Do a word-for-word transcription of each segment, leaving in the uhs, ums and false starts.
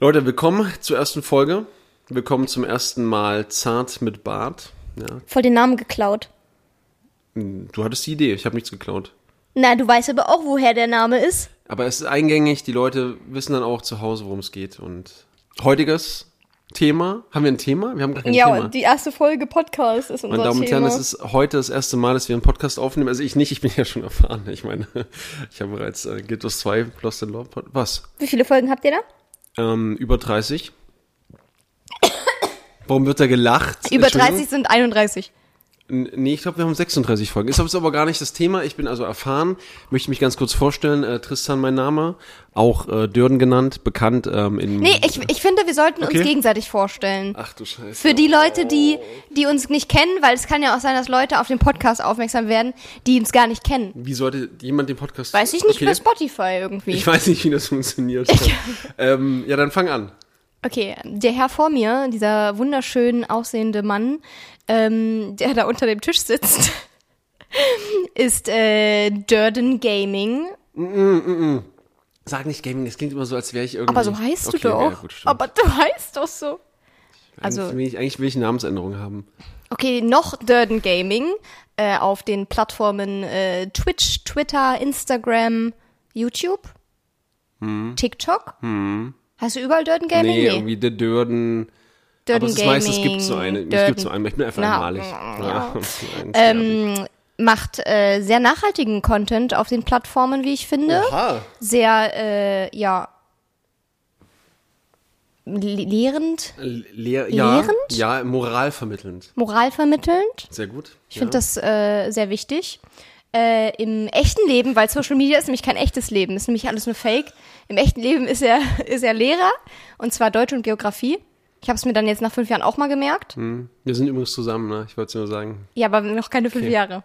Leute, willkommen zur ersten Folge. Willkommen zum ersten Mal Zart mit Bart. Ja. Voll den Namen geklaut. Du hattest die Idee, ich habe nichts geklaut. Na, du weißt aber auch, woher der Name ist. Aber es ist eingängig, die Leute wissen dann auch zu Hause, worum es geht. Und heutiges Thema, haben wir ein Thema? Wir haben gar kein ja, Thema. Ja, die erste Folge Podcast ist unser Thema. Meine Damen und Herren, es ist heute das erste Mal, dass wir einen Podcast aufnehmen. Also ich nicht, ich bin ja schon erfahren. Ich meine, ich habe bereits äh, Guild Wars zwei Lost in Lore. Was? Wie viele Folgen habt ihr da? Ähm, über dreißig. Warum wird da gelacht? Über dreißig sind einunddreißig. Nee, ich glaube, wir haben sechsunddreißig Folgen. Ist aber gar nicht das Thema. Ich bin also erfahren. Möchte mich ganz kurz vorstellen. Äh, Tristan, mein Name. Auch äh, Dürden genannt. Bekannt ähm, in... Nee, ich, ich finde, wir sollten okay. uns gegenseitig vorstellen. Ach du Scheiße. Für die Leute, die, die uns nicht kennen, weil es kann ja auch sein, dass Leute auf den Podcast aufmerksam werden, die uns gar nicht kennen. Wie sollte jemand den Podcast... Weiß ich nicht, okay. Bei Spotify irgendwie. Ich weiß nicht, wie das funktioniert. ähm, ja, dann fang an. Okay, der Herr vor mir, dieser wunderschön aussehende Mann, ähm, der da unter dem Tisch sitzt, ist äh, Durden Gaming. Mm, mm, mm. Sag nicht Gaming, das klingt immer so, als wäre ich irgendwie... Aber so heißt okay, du doch. Ja, gut, aber du heißt doch so. Also eigentlich will ich, eigentlich will ich eine Namensänderung haben. Okay, noch Durden Gaming äh, auf den Plattformen äh, Twitch, Twitter, Instagram, YouTube, hm. TikTok. Hm. Hast du überall Durden Gaming? Nee, nee. irgendwie der Durden... Durden aber es ist Gaming, meistens gibt so eine. Es gibt so einen, ich bin einfach Na, einmalig. Ja. Ja. ähm, macht äh, sehr nachhaltigen Content auf den Plattformen, wie ich finde. Oha. Sehr, äh, ja, lehrend. Lehr- ja, lehrend? Ja, moralvermittelnd. Moralvermittelnd. Sehr gut. Ich finde ja. das äh, sehr wichtig. Äh, im echten Leben, weil Social Media ist nämlich kein echtes Leben, ist nämlich alles nur Fake. Im echten Leben ist er, ist er Lehrer, und zwar Deutsch und Geografie. Ich habe es mir dann jetzt nach fünf Jahren auch mal gemerkt. Hm. Wir sind übrigens zusammen, ne? Ich wollte es nur sagen. Ja, aber noch keine fünf okay. Jahre.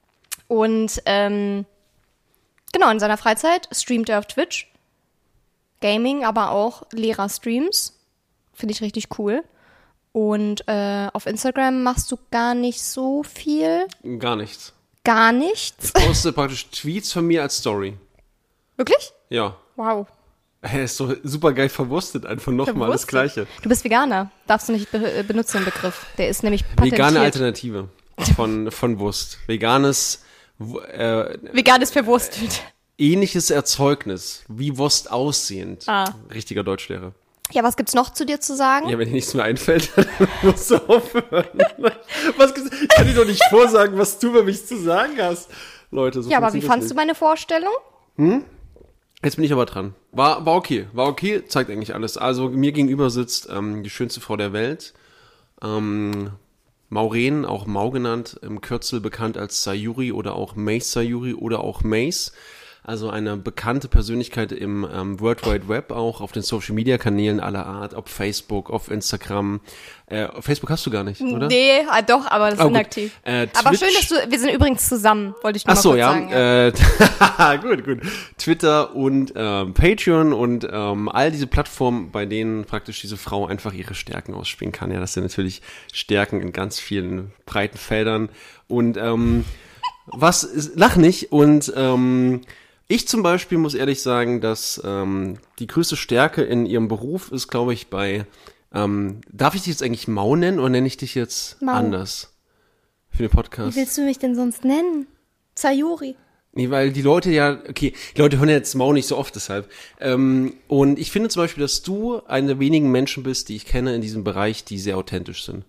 Und ähm, genau, in seiner Freizeit streamt er auf Twitch. Gaming, aber auch Lehrer-Streams. Finde ich richtig cool. Und äh, auf Instagram machst du gar nicht so viel. Gar nichts. Gar nichts? Ich poste praktisch Tweets von mir als Story. Wirklich? Ja. Wow. Er ist so super geil verwurstet, einfach nochmal das Gleiche. Du bist Veganer, darfst du nicht be- benutzen den Begriff. Der ist nämlich patentiert. Vegane Alternative von, von Wurst. Veganes... Äh, Veganes verwurstet. Ähnliches Erzeugnis, wie Wurst aussehend. Ah. Richtiger Deutschlehrer. Ja, was gibt's noch zu dir zu sagen? Ja, wenn dir nichts mehr einfällt, dann musst du aufhören. Was, ich kann dir doch nicht vorsagen, was du über mich zu sagen hast. Leute, so Ja, aber wie fandst du meine Vorstellung? Hm? Jetzt bin ich aber dran. War, war okay, war okay, zeigt eigentlich alles. Also mir gegenüber sitzt ähm, die schönste Frau der Welt, ähm, Maureen, auch Mau genannt, im Kürzel bekannt als Sayuri oder auch Mace Sayuri oder auch Mace. Also eine bekannte Persönlichkeit im ähm, World Wide Web, auch auf den Social Media Kanälen aller Art, ob Facebook, auf Instagram. Äh, Facebook hast du gar nicht, oder? Nee, ah, doch, aber das ist oh, inaktiv. Äh, aber schön, dass du, wir sind übrigens zusammen, wollte ich nur Ach mal so, kurz ja. sagen. Ja. Äh, gut, gut. Twitter und ähm, Patreon und ähm, all diese Plattformen, bei denen praktisch diese Frau einfach ihre Stärken ausspielen kann. Ja, das sind natürlich Stärken in ganz vielen breiten Feldern. Und ähm, was ist, lach nicht und ähm, ich zum Beispiel muss ehrlich sagen, dass ähm, die größte Stärke in ihrem Beruf ist, glaube ich, bei, ähm, darf ich dich jetzt eigentlich Mau nennen oder nenne ich dich jetzt Mau. anders für den Podcast? Wie willst du mich denn sonst nennen? Sayuri. Nee, weil die Leute ja, okay, die Leute hören jetzt Mau nicht so oft deshalb. Ähm, und ich finde zum Beispiel, dass du einer der wenigen Menschen bist, die ich kenne in diesem Bereich, die sehr authentisch sind.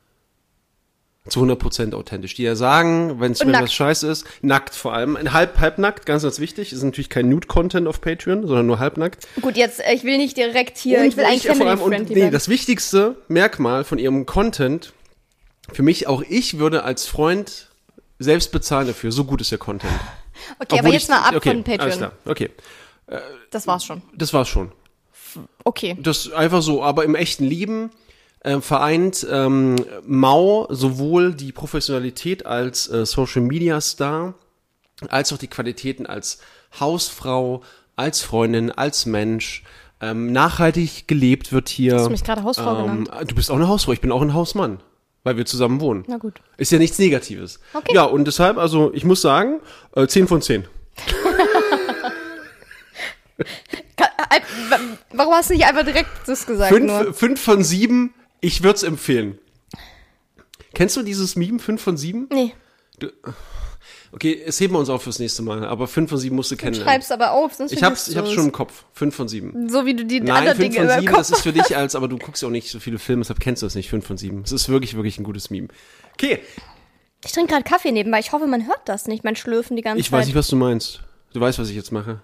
Zu hundert Prozent authentisch. Die ja sagen, wenn es mir was scheiße ist, nackt vor allem, halb, halbnackt, ganz, ganz wichtig, ist natürlich kein Nude-Content auf Patreon, sondern nur halbnackt. Gut, jetzt, ich will nicht direkt hier, und ich will eigentlich family-friendly Nee, das wichtigste Merkmal von ihrem Content, für mich, auch ich würde als Freund selbst bezahlen dafür, so gut ist der Content. Okay, Obwohl aber jetzt ich, mal ab okay, von Patreon. Alles klar, okay. Äh, das war's schon. Das war's schon. Okay. Das einfach so, aber im echten Leben äh, vereint ähm, Mau sowohl die Professionalität als äh, Social Media Star, als auch die Qualitäten als Hausfrau, als Freundin, als Mensch. Ähm, nachhaltig gelebt wird hier. Hast du mich gerade Hausfrau ähm, genannt? Du bist auch eine Hausfrau, ich bin auch ein Hausmann, weil wir zusammen wohnen. Na gut. Ist ja nichts Negatives. Okay. Ja, und deshalb, also ich muss sagen, äh, zehn von zehn. Warum hast du nicht einfach direkt das gesagt? Fünf, nur? fünf von sieben, ich würde es empfehlen. Kennst du dieses Meme, fünf von sieben? Nee. Du, okay, es heben wir uns auf fürs nächste Mal, aber fünf von sieben musst du Du kennenlernen. schreibst aber auf, sonst Ich hab's, ich hab's schon im Kopf. fünf von sieben. So wie du die Nein, anderen fünf Dinge von über sieben, Kopf das ist für dich als, aber du guckst ja auch nicht so viele Filme, deshalb kennst du das nicht, fünf von sieben. Es ist wirklich, wirklich ein gutes Meme. Okay. Ich trinke gerade Kaffee nebenbei. Ich hoffe, man hört das nicht, mein Schlürfen die ganze Ich Zeit. weiß nicht, was du meinst. Du weißt, was ich jetzt mache.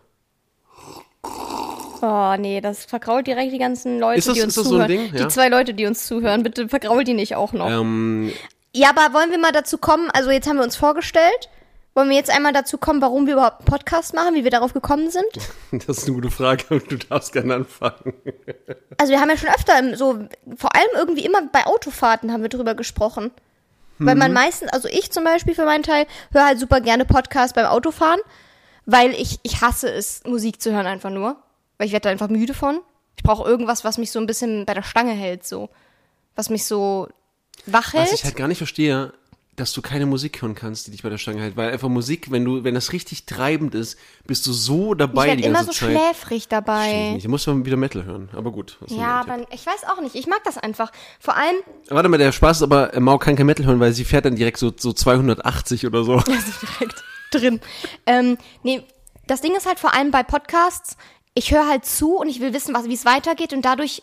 Oh, nee, das vergrault direkt die ganzen Leute, Ist das- die uns ist das so ein zuhören. Ding? Ja. Die zwei Leute, die uns zuhören, bitte vergrault die nicht auch noch. Ähm, Ja, aber wollen wir mal dazu kommen, also jetzt haben wir uns vorgestellt, wollen wir jetzt einmal dazu kommen, warum wir überhaupt einen Podcast machen, wie wir darauf gekommen sind? das ist eine gute Frage, aber du darfst gerne anfangen. Also wir haben ja schon öfter, im, so vor allem irgendwie immer bei Autofahrten haben wir drüber gesprochen. Weil man meistens, also ich zum Beispiel für meinen Teil, höre halt super gerne Podcasts beim Autofahren, weil ich, ich hasse es, Musik zu hören einfach nur. Weil ich werde da einfach müde von. Ich brauche irgendwas, was mich so ein bisschen bei der Stange hält, so. Was mich so wach hält. Was ich halt gar nicht verstehe, dass du keine Musik hören kannst, die dich bei der Stange hält. Weil einfach Musik, wenn du, wenn das richtig treibend ist, bist du so dabei ich werde die immer ganze so Zeit. schläfrig Verstehe ich dabei. nicht. Da muss man wieder Metal hören. Aber gut. was soll Ja, man aber ich weiß auch nicht. Ich mag das einfach. Vor allem, Warte mal, der Spaß ist aber, äh, Mau kann kein Metal hören, weil sie fährt dann direkt so, so zweihundertachtzig oder so. also direkt drin. Ähm, nee, das Ding ist halt vor allem bei Podcasts, ich höre halt zu und ich will wissen, was, wie es weitergeht und dadurch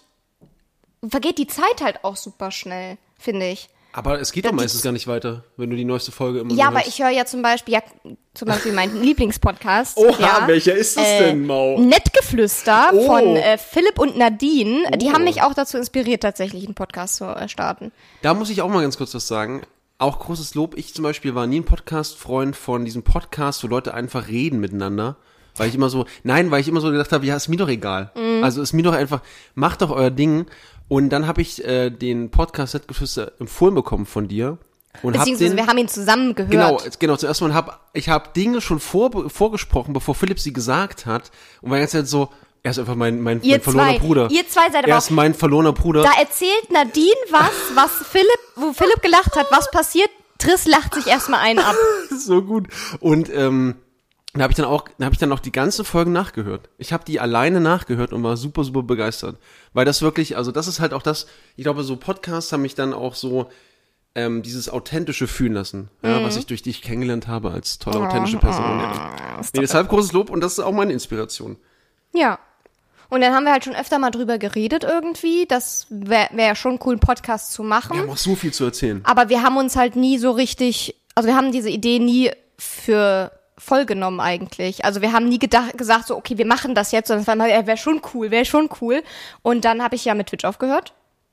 vergeht die Zeit halt auch super schnell, finde ich. Aber es geht doch Dann meistens gar nicht weiter, wenn du die neueste Folge immer Ja, nur aber hörst. ich höre ja zum Beispiel, ja, zum Beispiel meinen Lieblingspodcast. Oha, ja, welcher ist das äh, denn, Mau? Nettgeflüster Oh. von äh, Philipp und Nadine. Die Oh. haben mich auch dazu inspiriert, tatsächlich einen Podcast zu äh, starten. Da muss ich auch mal ganz kurz was sagen. Auch großes Lob. Ich zum Beispiel war nie ein Podcast-Freund von diesem Podcast, wo Leute einfach reden miteinander. Weil ich immer so, nein, weil ich immer so gedacht habe, ja, ist mir doch egal. Mhm. Also ist mir doch einfach, macht doch euer Ding. Und dann habe ich äh, den Podcast Nettgeflüster empfohlen bekommen von dir. Und hab Beziehungsweise den, wir haben ihn zusammen gehört. Genau, genau, zuerst mal hab, ich habe Dinge schon vor, vorgesprochen, bevor Philipp sie gesagt hat. Und war die ganze Zeit so, er ist einfach mein, mein, Ihr mein verlorener zwei, Bruder. ihr zwei seid aber Er auch, ist mein verlorener Bruder. da erzählt Nadine was, was Philipp, wo Philipp gelacht hat, was passiert. Triss lacht sich erstmal einen ab. So gut. Und ähm, da habe ich dann auch, da habe ich dann auch die ganzen Folgen nachgehört. Ich habe die alleine nachgehört und war super, super begeistert. Weil das wirklich, also das ist halt auch das, ich glaube, so Podcasts haben mich dann auch so ähm, dieses Authentische fühlen lassen, ja, was ich durch dich kennengelernt habe als tolle, authentische Person. Ja. Nee, deshalb großes Lob und das ist auch meine Inspiration. Ja. Und dann haben wir halt schon öfter mal drüber geredet irgendwie. Das wäre wär schon cool, einen Podcast zu machen. Wir haben auch so viel zu erzählen. Aber wir haben uns halt nie so richtig, also wir haben diese Idee nie für voll genommen eigentlich. Also wir haben nie gedacht, gesagt so, okay, wir machen das jetzt, sondern es war immer, ja, wäre schon cool, wäre schon cool. Und dann habe ich ja mit Twitch aufgehört.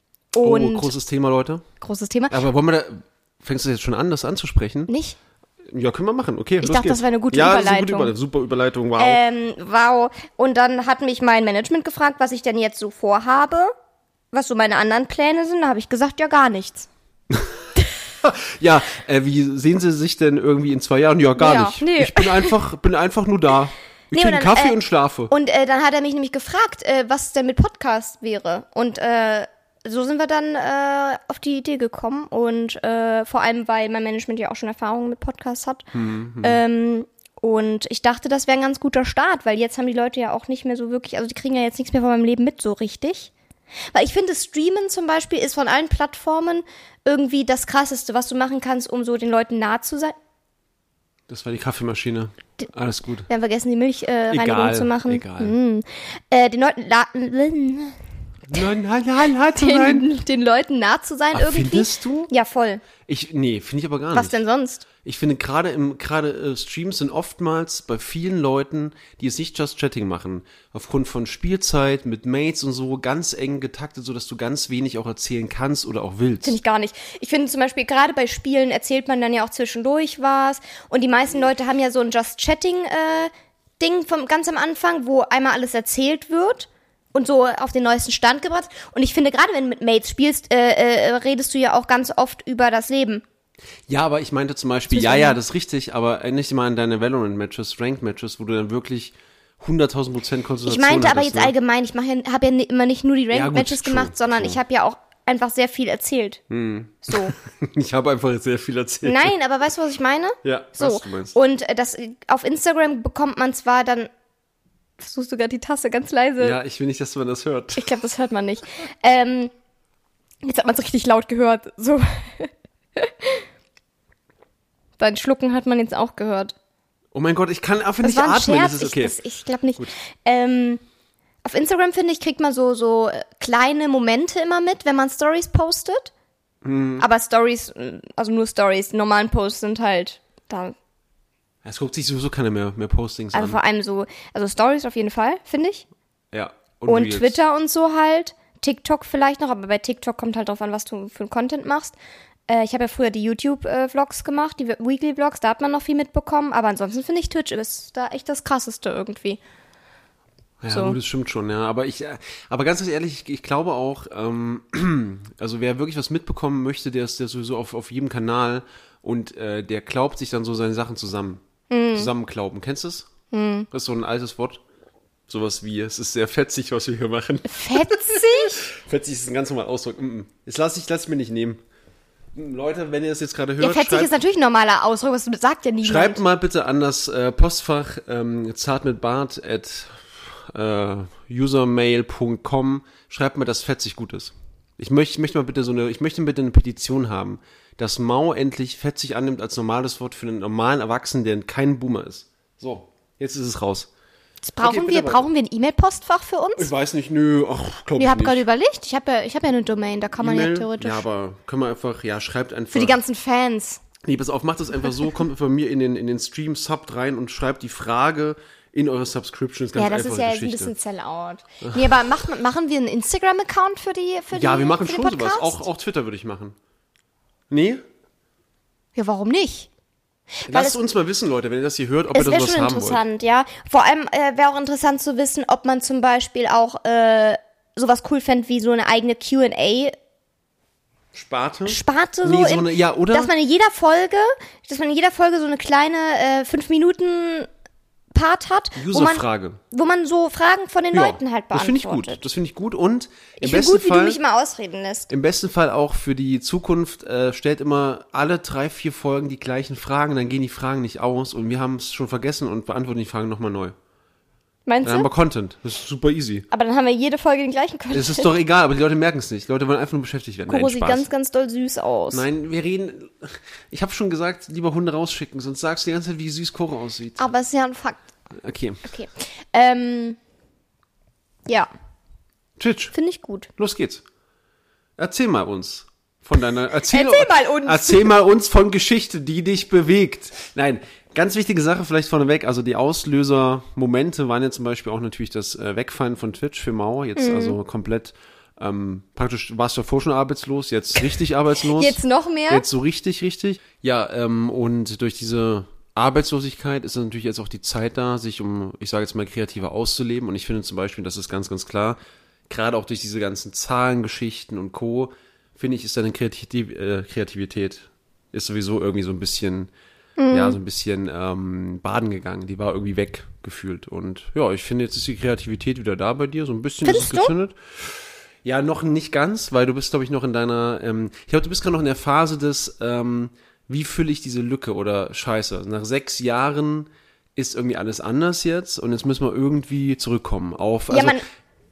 Und Oh, großes Thema, Leute. großes Thema. Aber wollen wir da, fängst du jetzt schon an, das anzusprechen? Nicht? Ja, können wir machen. Okay, los dachte, geht's. das wäre eine gute ja, das ist eine Überleitung. gute Überleitung. Super Überleitung, wow. Ähm, wow. Und dann hat mich mein Management gefragt, was ich denn jetzt so vorhabe, was so meine anderen Pläne sind. Da habe ich gesagt, ja, gar nichts. Ja, äh, wie sehen Sie sich denn irgendwie in zwei Jahren? Ja, gar Ja, nicht. nee. Ich bin einfach, bin einfach nur da. Ich Nee, trinke und dann, Kaffee äh, und schlafe. Und äh, dann hat er mich nämlich gefragt, äh, was denn mit Podcast wäre. Und äh, so sind wir dann äh, auf die Idee gekommen. Und äh, vor allem, weil mein Management ja auch schon Erfahrungen mit Podcasts hat. Hm, Ähm, und ich dachte, das wäre ein ganz guter Start, weil jetzt haben die Leute ja auch nicht mehr so wirklich, also die kriegen ja jetzt nichts mehr von meinem Leben mit so richtig. Weil ich finde, Streamen zum Beispiel ist von allen Plattformen irgendwie das Krasseste, was du machen kannst, um so den Leuten nah zu sein. Das war die Kaffeemaschine. Alles gut. Wir haben vergessen, die Milchreinigung äh, Egal, Reinigung zu machen. egal. Mm. Äh, den Leuten la- Nein, nein, nein, nein, nein. den, den Leuten nah zu sein Ach, irgendwie. findest du? Ja, voll. Ich, nee, finde ich aber gar Was nicht. denn sonst? Ich finde gerade im, gerade äh, Streams sind oftmals bei vielen Leuten, die es nicht Just Chatting machen, aufgrund von Spielzeit mit Mates und so ganz eng getaktet, so dass du ganz wenig auch erzählen kannst oder auch willst. Finde ich gar nicht. Ich finde zum Beispiel, gerade bei Spielen erzählt man dann ja auch zwischendurch was. Und die meisten Leute haben ja so ein Just Chatting-Ding vom ganz am Anfang, wo einmal alles erzählt wird. Und so auf den neuesten Stand gebracht. Und ich finde, gerade wenn du mit Mates spielst, äh, äh, redest du ja auch ganz oft über das Leben. Ja, aber ich meinte zum Beispiel, Das ja, ist ja, ja- das ist richtig, aber erinnere dich mal an deine Valorant-Matches, Ranked-Matches, wo du dann wirklich hunderttausend Prozent Ich Konzentration meinte aber hattest, jetzt ne? allgemein, ich mache ja, habe ja ni- immer nicht nur die Ja, gut, Ranked-Matches true, gemacht, sondern true. ich habe ja auch einfach sehr viel erzählt. Hm. So. Ich habe einfach sehr viel erzählt. Nein, aber weißt du, was ich meine? Ja, So. was du meinst. Und äh, das auf Instagram bekommt man zwar dann versuchst du gerade die Tasse ganz leise. Ja, ich will nicht, dass man das hört. Ich glaube, das hört man nicht. Ähm, jetzt hat man es richtig laut gehört. So. Dein Schlucken hat man jetzt auch gehört. Oh mein Gott, ich kann einfach Das nicht war ein atmen, Scherz. das ist okay. Ich, das- ich glaube nicht. Ähm, auf Instagram, finde ich, kriegt man so, so äh, kleine Momente immer mit, wenn man Stories postet. Hm. Aber Stories, äh, also nur Stories, die normalen Posts sind halt da. Es guckt sich sowieso keiner mehr, mehr Postings Also an. vor allem so, also Stories auf jeden Fall, finde ich. Ja. Und Reels. Twitter und so halt. TikTok vielleicht noch, aber bei TikTok kommt halt drauf an, was du für einen Content machst. Äh, ich habe ja früher die YouTube-Vlogs gemacht, die Weekly-Vlogs, da hat man noch viel mitbekommen. Aber ansonsten finde ich Twitch ist da echt das Krasseste irgendwie. Ja, So. gut, das stimmt schon, ja. Aber ich, äh, aber ganz ehrlich, ich, ich glaube auch, ähm, also wer wirklich was mitbekommen möchte, der ist der ist sowieso auf, auf jedem Kanal und äh, der klaubt sich dann so seine Sachen zusammen. Mm. Zusammenklauben. Kennst du es? Mm. Das ist so ein altes Wort. Sowas wie, es ist sehr fetzig, was wir hier machen. Fetzig? Fetzig ist ein ganz normaler Ausdruck. Mm, mm. Das lasse ich, lass ich mir nicht nehmen. Mm, Leute, wenn ihr das jetzt gerade hört, Ja, fetzig schreibt, ist natürlich ein normaler Ausdruck, was du sagt ja niemand. schreibt mal bitte an das äh, Postfach ähm, zartmitbart at äh, usermail punkt com. Schreibt mal, dass fetzig gut ist. Ich möchte, ich möchte mal bitte so eine, ich möchte bitte eine Petition haben, dass Mau endlich fetzig annimmt als normales Wort für einen normalen Erwachsenen, der kein Boomer ist. So, jetzt ist es raus. Jetzt brauchen Okay, wir, bitte brauchen wir ein E-Mail-Postfach für uns? Ich weiß nicht, nö, ach, glaub Ich ich habe nicht. gerade überlegt, ich habe ja, ich hab ja eine Domain, da kann man ja E-Mail? theoretisch. Ja, aber können wir einfach, ja, schreibt einfach. Für die ganzen Fans. Nee, pass auf, macht das einfach so, kommt bei mir in den, in den Stream, subt rein und schreibt die Frage in eure Subscription. Ist ganz Ja, das einfache ist ja jetzt ein Geschichte. bisschen Sellout. Nee, aber macht, machen wir einen Instagram-Account für die, für die Ja, wir machen für den schon sowas. Podcast? Auch, auch Twitter würde ich machen. Nee? Ja, warum nicht? Lasst es- uns mal wissen, Leute, wenn ihr das hier hört, ob Es ihr wäre das was schon haben wollt. interessant, ja. Vor allem äh, wäre auch interessant zu wissen, ob man zum Beispiel auch äh, sowas cool fände wie so eine eigene Q and A-Sparte Sparte? so, Nee, so in, eine, ja, oder? dass man in jeder Folge, dass man in jeder Folge so eine kleine äh, fünf Minuten Part hat, wo man, Userfrage. wo man so Fragen von den Ja, Leuten halt das beantwortet. finde ich gut. Das finde ich gut und im Ich finde besten gut, wie du Fall mich immer ausreden lässt. im besten Fall auch für die Zukunft äh, stellt immer alle drei, vier Folgen die gleichen Fragen, dann gehen die Fragen nicht aus und wir haben es schon vergessen und beantworten die Fragen nochmal neu. Meinst Dann haben du? wir Content. Das ist super easy. Aber dann haben wir jede Folge den gleichen Content. Es ist doch egal, aber die Leute merken es nicht. Die Leute wollen einfach nur beschäftigt werden. Kuro Nein, sieht Spaß. ganz, ganz doll süß aus. Nein, wir reden. Ich habe schon gesagt, lieber Hunde rausschicken, sonst sagst du die ganze Zeit, wie süß Koro aussieht. Aber es ist ja ein Fakt. Okay. Okay. Ähm, ja, Twitch, finde ich gut. los geht's. Erzähl mal uns von deiner. Erzähl, Erzähl mal uns. Erzähl mal uns von Geschichte, die dich bewegt. Nein, ganz wichtige Sache vielleicht vorneweg. Also die Auslöser-Momente waren ja zum Beispiel auch natürlich das äh, Wegfallen von Twitch für Mauer. Jetzt Mhm. also komplett. Ähm, praktisch warst du davor schon arbeitslos, jetzt richtig arbeitslos. Jetzt noch mehr? Jetzt so richtig, richtig. Ja, ähm, und durch diese Arbeitslosigkeit ist natürlich jetzt auch die Zeit da, sich um, ich sage jetzt mal, kreativer auszuleben. Und ich finde zum Beispiel, das ist ganz, ganz klar, gerade auch durch diese ganzen Zahlengeschichten und Co., finde ich, ist deine Kreativ äh, Kreativität ist sowieso irgendwie so ein bisschen, Mhm. ja, so ein bisschen ähm, baden gegangen. Die war irgendwie weg gefühlt. Und ja, ich finde, jetzt ist die Kreativität wieder da bei dir. So ein bisschen ist es Findest du? gezündet. Ja, noch nicht ganz, weil du bist, glaube ich, noch in deiner, ähm, ich glaube, du bist gerade noch in der Phase des, ähm, wie fülle ich diese Lücke oder Scheiße. Nach sechs Jahren ist irgendwie alles anders jetzt und jetzt müssen wir irgendwie zurückkommen auf, also, ja, man.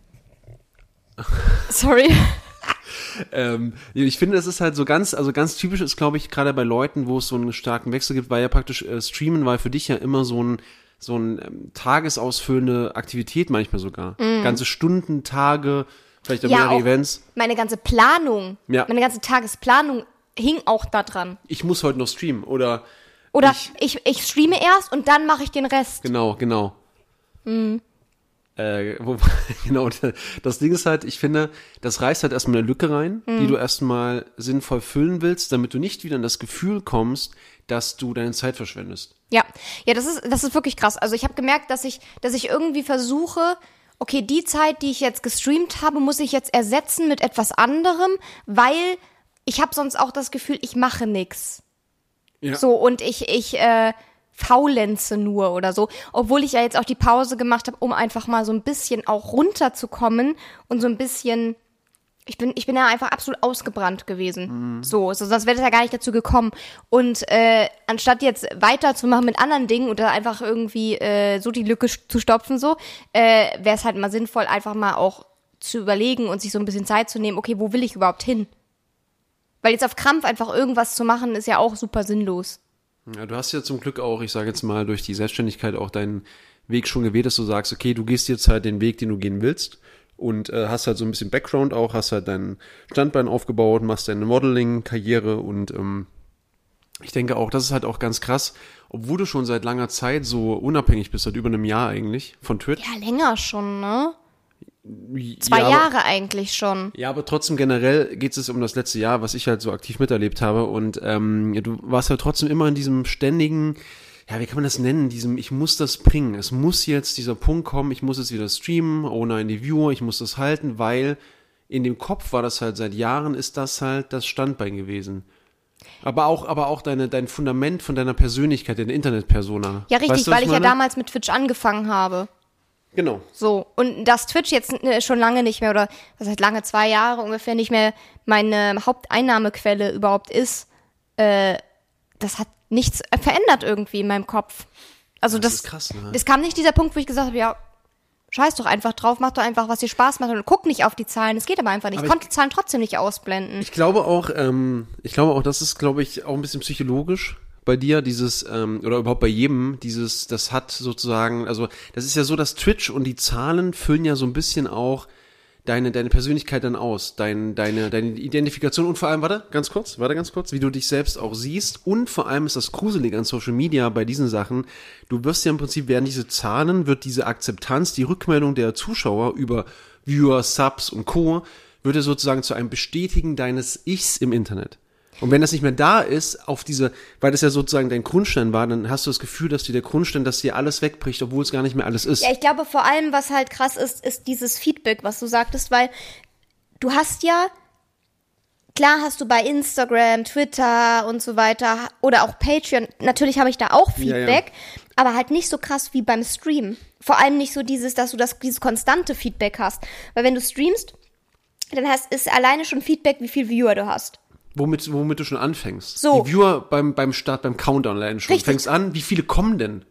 Sorry. ähm, ich finde, das ist halt so ganz, also ganz typisch ist, glaube ich, gerade bei Leuten, wo es so einen starken Wechsel gibt, weil ja praktisch äh, Streamen war für dich ja immer so ein, so ein ähm, tagesausfüllende Aktivität manchmal sogar. Ganze Stunden, Tage, vielleicht auch Ja, mehrere auch Events. meine ganze Planung, Ja. meine ganze Tagesplanung hing auch da dran. Ich muss heute noch streamen oder Oder Ich- ich, ich, streame erst und dann mache ich den Rest. Genau, genau. Mhm. Äh, wo, genau, das Ding ist halt, ich finde, das reißt halt erstmal eine Lücke rein, Mhm. die du erstmal sinnvoll füllen willst, damit du nicht wieder in das Gefühl kommst, dass du deine Zeit verschwendest. Ja, ja, das ist, das ist wirklich krass. Also ich habe gemerkt, dass ich, dass ich irgendwie versuche, okay, die Zeit, die ich jetzt gestreamt habe, muss ich jetzt ersetzen mit etwas anderem, weil ich habe sonst auch das Gefühl, ich mache nix. Ja. So, und ich, ich, äh, faulenze nur oder so. Obwohl ich ja jetzt auch die Pause gemacht habe, um einfach mal so ein bisschen auch runterzukommen und so ein bisschen Ich bin, ich bin ja einfach absolut ausgebrannt gewesen. Mhm. So, so, sonst wäre es ja gar nicht dazu gekommen. Und äh, anstatt jetzt weiterzumachen mit anderen Dingen oder einfach irgendwie äh, so die Lücke zu stopfen, so, äh, wäre es halt mal sinnvoll, einfach mal auch zu überlegen und sich so ein bisschen Zeit zu nehmen, okay, wo will ich überhaupt hin? Weil jetzt auf Krampf einfach irgendwas zu machen, ist ja auch super sinnlos. Ja, du hast ja zum Glück auch, ich sage jetzt mal, durch die Selbstständigkeit auch deinen Weg schon gewählt, dass du sagst, okay, du gehst jetzt halt den Weg, den du gehen willst. Und äh, hast halt so ein bisschen Background auch, hast halt dein Standbein aufgebaut, machst deine Modeling-Karriere und ähm, ich denke auch, das ist halt auch ganz krass, obwohl du schon seit langer Zeit so unabhängig bist, seit über einem Jahr eigentlich von Twitch. Ja, länger schon, ne? Zwei ja, Jahre aber, eigentlich schon. Ja, aber trotzdem generell geht es um das letzte Jahr, was ich halt so aktiv miterlebt habe und ähm, du warst halt trotzdem immer in diesem ständigen, ja, wie kann man das nennen, diesem, ich muss das bringen, es muss jetzt dieser Punkt kommen, ich muss jetzt wieder streamen, oh nein, die Viewer, ich muss das halten, weil in dem Kopf war das halt, seit Jahren ist das halt das Standbein gewesen. Aber auch, aber auch deine, dein Fundament von deiner Persönlichkeit, deine Internet-Persona. Ja, richtig, weißt du, weil ich meine? ja damals mit Twitch angefangen habe. Genau. So, und dass Twitch jetzt äh, schon lange nicht mehr, oder was heißt lange, zwei Jahre ungefähr nicht mehr meine Haupteinnahmequelle überhaupt ist, äh, das hat nichts verändert irgendwie in meinem Kopf. Also das, das ist krass, ne? Es kam nicht dieser Punkt, wo ich gesagt habe, ja, scheiß doch einfach drauf, mach doch einfach, was dir Spaß macht und guck nicht auf die Zahlen. Es geht aber einfach nicht. Aber ich konnte die Zahlen trotzdem nicht ausblenden. Ich glaube auch, ähm, ich glaube auch, das ist, glaube ich, auch ein bisschen psychologisch bei dir, dieses, ähm, oder überhaupt bei jedem, dieses, das hat sozusagen, also das ist ja so, dass Twitch und die Zahlen füllen ja so ein bisschen auch deine, deine Persönlichkeit dann aus, dein, deine, deine Identifikation und vor allem, warte, ganz kurz, warte ganz kurz, wie du dich selbst auch siehst und vor allem ist das Gruselige an Social Media bei diesen Sachen, du wirst ja im Prinzip, werden diese Zahlen, wird diese Akzeptanz, die Rückmeldung der Zuschauer über Viewer, Subs und Co., wird ja sozusagen zu einem Bestätigen deines Ichs im Internet. Und wenn das nicht mehr da ist, auf diese, weil das ja sozusagen dein Grundstein war, dann hast du das Gefühl, dass dir der Grundstein, dass dir alles wegbricht, obwohl es gar nicht mehr alles ist. Ja, ich glaube vor allem, was halt krass ist, ist dieses Feedback, was du sagtest, weil du hast ja, klar hast du bei Instagram, Twitter und so weiter oder auch Patreon, natürlich habe ich da auch Feedback, ja, ja. aber halt nicht so krass wie beim Stream. Vor allem nicht so dieses, dass du das, dieses konstante Feedback hast. Weil wenn du streamst, dann hast, ist alleine schon Feedback, wie viel Viewer du hast. Womit, womit du schon anfängst. So. Die Viewer beim, beim Start, beim Countdown lernen schon. Richtig. Fängst an, wie viele kommen denn?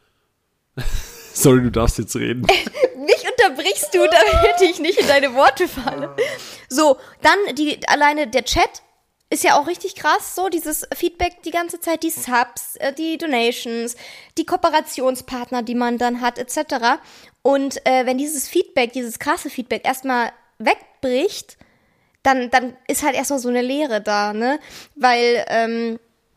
Sorry, du darfst jetzt reden. Mich unterbrichst du, damit ich nicht in deine Worte falle. So, dann die, alleine der Chat ist ja auch richtig krass, so dieses Feedback die ganze Zeit, die Subs, die Donations, die Kooperationspartner, die man dann hat, et cetera. Und äh, wenn dieses Feedback, dieses krasse Feedback erstmal wegbricht, dann, dann ist halt erstmal so eine Leere da, ne? Weil, ähm,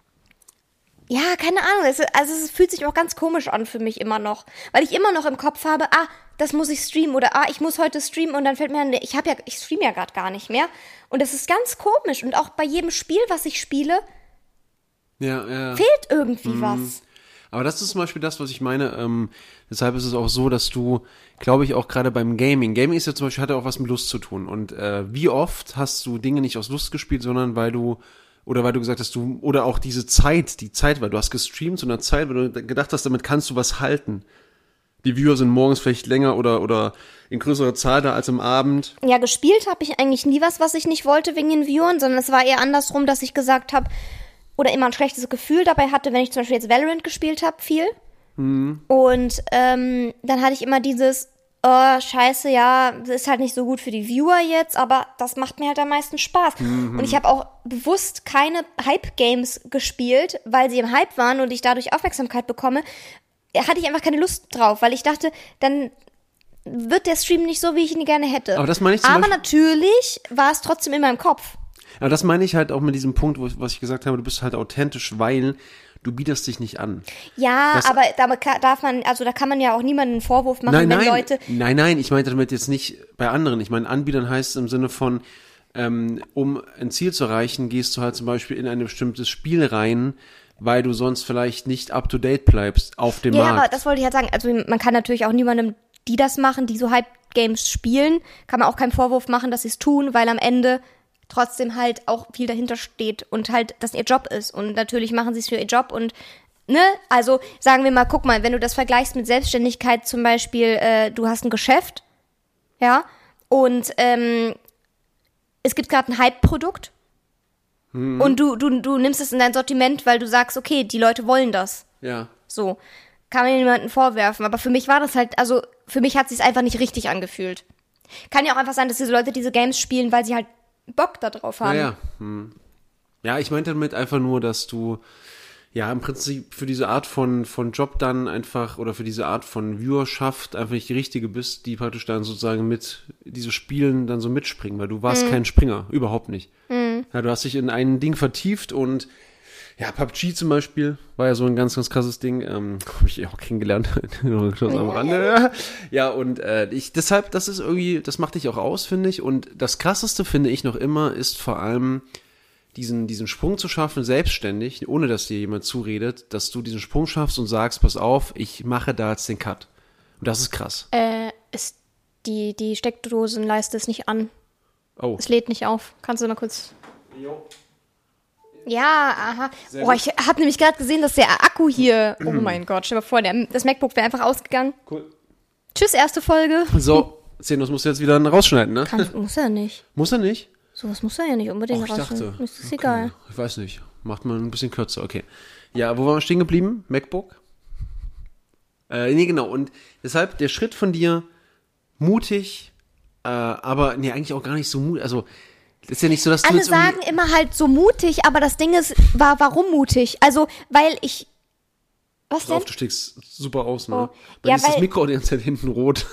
ja, keine Ahnung, es, also es fühlt sich auch ganz komisch an für mich immer noch. Weil ich immer noch im Kopf habe, ah, das muss ich streamen oder ah, ich muss heute streamen und dann fällt mir an, ich habe ja, ich streame ja gerade gar nicht mehr. Und das ist ganz komisch. Und auch bei jedem Spiel, was ich spiele, ja, ja. fehlt irgendwie mhm. was. Aber das ist zum Beispiel das, was ich meine. Ähm, deshalb ist es auch so, dass du, glaube ich, auch gerade beim Gaming, Gaming ist ja zum Beispiel, hat ja auch was mit Lust zu tun. Und äh, wie oft hast du Dinge nicht aus Lust gespielt, sondern weil du, oder weil du gesagt hast, du, oder auch diese Zeit, die Zeit, weil du hast gestreamt zu einer Zeit, weil du gedacht hast, damit kannst du was halten. Die Viewer sind morgens vielleicht länger oder, oder in größerer Zahl da als am Abend. Ja, gespielt habe ich eigentlich nie was, was ich nicht wollte wegen den Viewern, sondern es war eher andersrum, dass ich gesagt habe, oder immer ein schlechtes Gefühl dabei hatte, wenn ich zum Beispiel jetzt Valorant gespielt habe, viel. Mhm. Und ähm, dann hatte ich immer dieses, oh, scheiße, ja, das ist halt nicht so gut für die Viewer jetzt, aber das macht mir halt am meisten Spaß. Mhm. Und ich habe auch bewusst keine Hype-Games gespielt, weil sie im Hype waren und ich dadurch Aufmerksamkeit bekomme, hatte ich einfach keine Lust drauf, weil ich dachte, dann wird der Stream nicht so, wie ich ihn gerne hätte. Aber das meine ich zum Aber Beispiel- natürlich war es trotzdem in meinem Kopf. Aber das meine ich halt auch mit diesem Punkt, wo, was ich gesagt habe, du bist halt authentisch, weil du bietest dich nicht an. Ja, das, aber da darf man, also da kann man ja auch niemanden einen Vorwurf machen, nein, wenn nein, Leute... Nein, nein, ich meinte damit jetzt nicht bei anderen. Ich meine, Anbietern heißt es im Sinne von, ähm, um ein Ziel zu erreichen, gehst du halt zum Beispiel in ein bestimmtes Spiel rein, weil du sonst vielleicht nicht up-to-date bleibst auf dem ja, Markt. Ja, aber das wollte ich halt sagen. Also man kann natürlich auch niemandem, die das machen, die so Hype-Games spielen, kann man auch keinen Vorwurf machen, dass sie es tun, weil am Ende trotzdem halt auch viel dahinter steht und halt das ihr Job ist. Und natürlich machen sie es für ihr Job und, ne, also sagen wir mal, guck mal, wenn du das vergleichst mit Selbstständigkeit zum Beispiel, äh, du hast ein Geschäft, ja, und ähm, es gibt gerade ein Hype-Produkt mhm. und du, du, du nimmst es in dein Sortiment, weil du sagst, okay, die Leute wollen das. Ja. So, kann man jemanden vorwerfen, aber für mich war das halt, also für mich hat es sich einfach nicht richtig angefühlt. Kann ja auch einfach sein, dass diese Leute diese Games spielen, weil sie halt Bock da drauf haben. Ja, ja. Hm. Ja, ich meinte damit einfach nur, dass du ja im Prinzip für diese Art von, von Job dann einfach oder für diese Art von Viewerschaft einfach nicht die richtige bist, die praktisch dann sozusagen mit diese Spielen dann so mitspringen, weil du warst mhm. kein Springer, überhaupt nicht. Mhm. Ja, du hast dich in ein Ding vertieft und ja, P U B G zum Beispiel war ja so ein ganz, ganz krasses Ding. Ähm, habe ich auch kennengelernt. am Rande. Ja, und äh, ich deshalb, das ist irgendwie, das macht dich auch aus, finde ich. Und das Krasseste, finde ich noch immer, ist vor allem diesen, diesen Sprung zu schaffen, selbstständig, ohne dass dir jemand zuredet, dass du diesen Sprung schaffst und sagst, pass auf, ich mache da jetzt den Cut. Und das ist krass. Äh, ist die, die Steckdosenleiste ist nicht an. Oh. Es lädt nicht auf. Kannst du mal kurz... Jo. Ja, aha. Oh, ich habe nämlich gerade gesehen, dass der Akku hier... Oh mein Gott, stell dir mal vor, der, das MacBook wäre einfach ausgegangen. Cool. Tschüss, erste Folge. So, Zenos musst du jetzt wieder rausschneiden, ne? Kann, muss er nicht. Muss er nicht? Sowas muss er ja nicht unbedingt oh, ich rausschneiden. Dachte, ist das okay. egal. Ich weiß nicht. Macht man ein bisschen kürzer, okay. Ja, wo waren wir stehen geblieben? MacBook? Äh, nee, genau. Und deshalb der Schritt von dir, mutig, äh, aber nee, eigentlich auch gar nicht so mutig. Also, ist ja nicht so, dass du Alle jetzt irgendwie... sagen immer halt so mutig, aber das Ding ist, war warum mutig? Also, weil ich... Was denn? Drauf, du stickst super aus, ne? Oh. Bei Ja, dir ist das weil- Mikro die ganze Zeit hinten rot.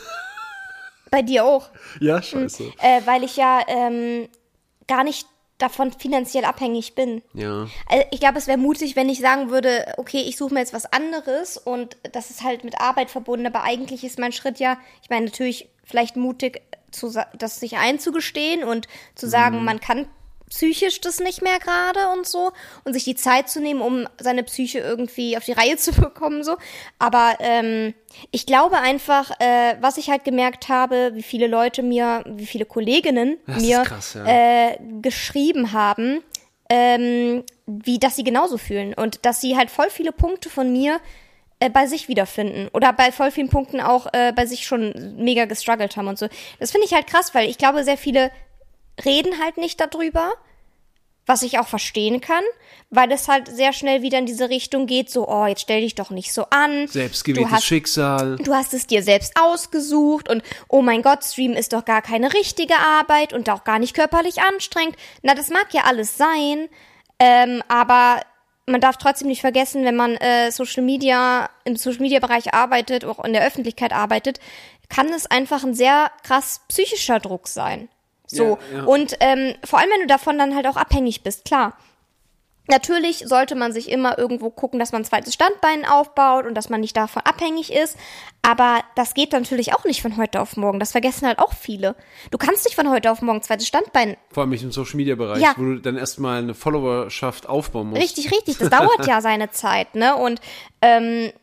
Bei dir auch. Ja, scheiße. Äh, weil ich ja ähm, gar nicht davon finanziell abhängig bin. Ja. Also ich glaube, es wäre mutig, wenn ich sagen würde, okay, ich suche mir jetzt was anderes und das ist halt mit Arbeit verbunden, aber eigentlich ist mein Schritt ja, ich meine, natürlich vielleicht mutig, zu, sa- das sich einzugestehen und zu sagen, Mhm. man kann psychisch das nicht mehr gerade und so und sich die Zeit zu nehmen, um seine Psyche irgendwie auf die Reihe zu bekommen, so. Aber ähm, ich glaube einfach, äh, was ich halt gemerkt habe, wie viele Leute mir, wie viele Kolleginnen Das mir ist krass, ja. äh, geschrieben haben, ähm, wie dass sie genauso fühlen und dass sie halt voll viele Punkte von mir äh, bei sich wiederfinden oder bei voll vielen Punkten auch äh, bei sich schon mega gestruggelt haben und so. Das finde ich halt krass, weil ich glaube, sehr viele reden halt nicht darüber, was ich auch verstehen kann, weil es halt sehr schnell wieder in diese Richtung geht, so, oh, jetzt stell dich doch nicht so an. Selbstgewähltes Du hast- Schicksal. Du hast es dir selbst ausgesucht und oh mein Gott, Stream ist doch gar keine richtige Arbeit und auch gar nicht körperlich anstrengend. Na, das mag ja alles sein, ähm, aber man darf trotzdem nicht vergessen, wenn man äh, Social Media, im Social Media Bereich arbeitet, auch in der Öffentlichkeit arbeitet, kann es einfach ein sehr krass psychischer Druck sein. So, Ja, ja. und ähm, vor allem, wenn du davon dann halt auch abhängig bist, klar. Natürlich sollte man sich immer irgendwo gucken, dass man ein zweites Standbein aufbaut und dass man nicht davon abhängig ist, aber das geht natürlich auch nicht von heute auf morgen, das vergessen halt auch viele. Du kannst nicht von heute auf morgen ein zweites Standbein. Vor allem nicht im Social-Media-Bereich, Ja. wo du dann erstmal eine Followerschaft aufbauen musst. Richtig, richtig, das dauert ja seine Zeit, ne, und ähm,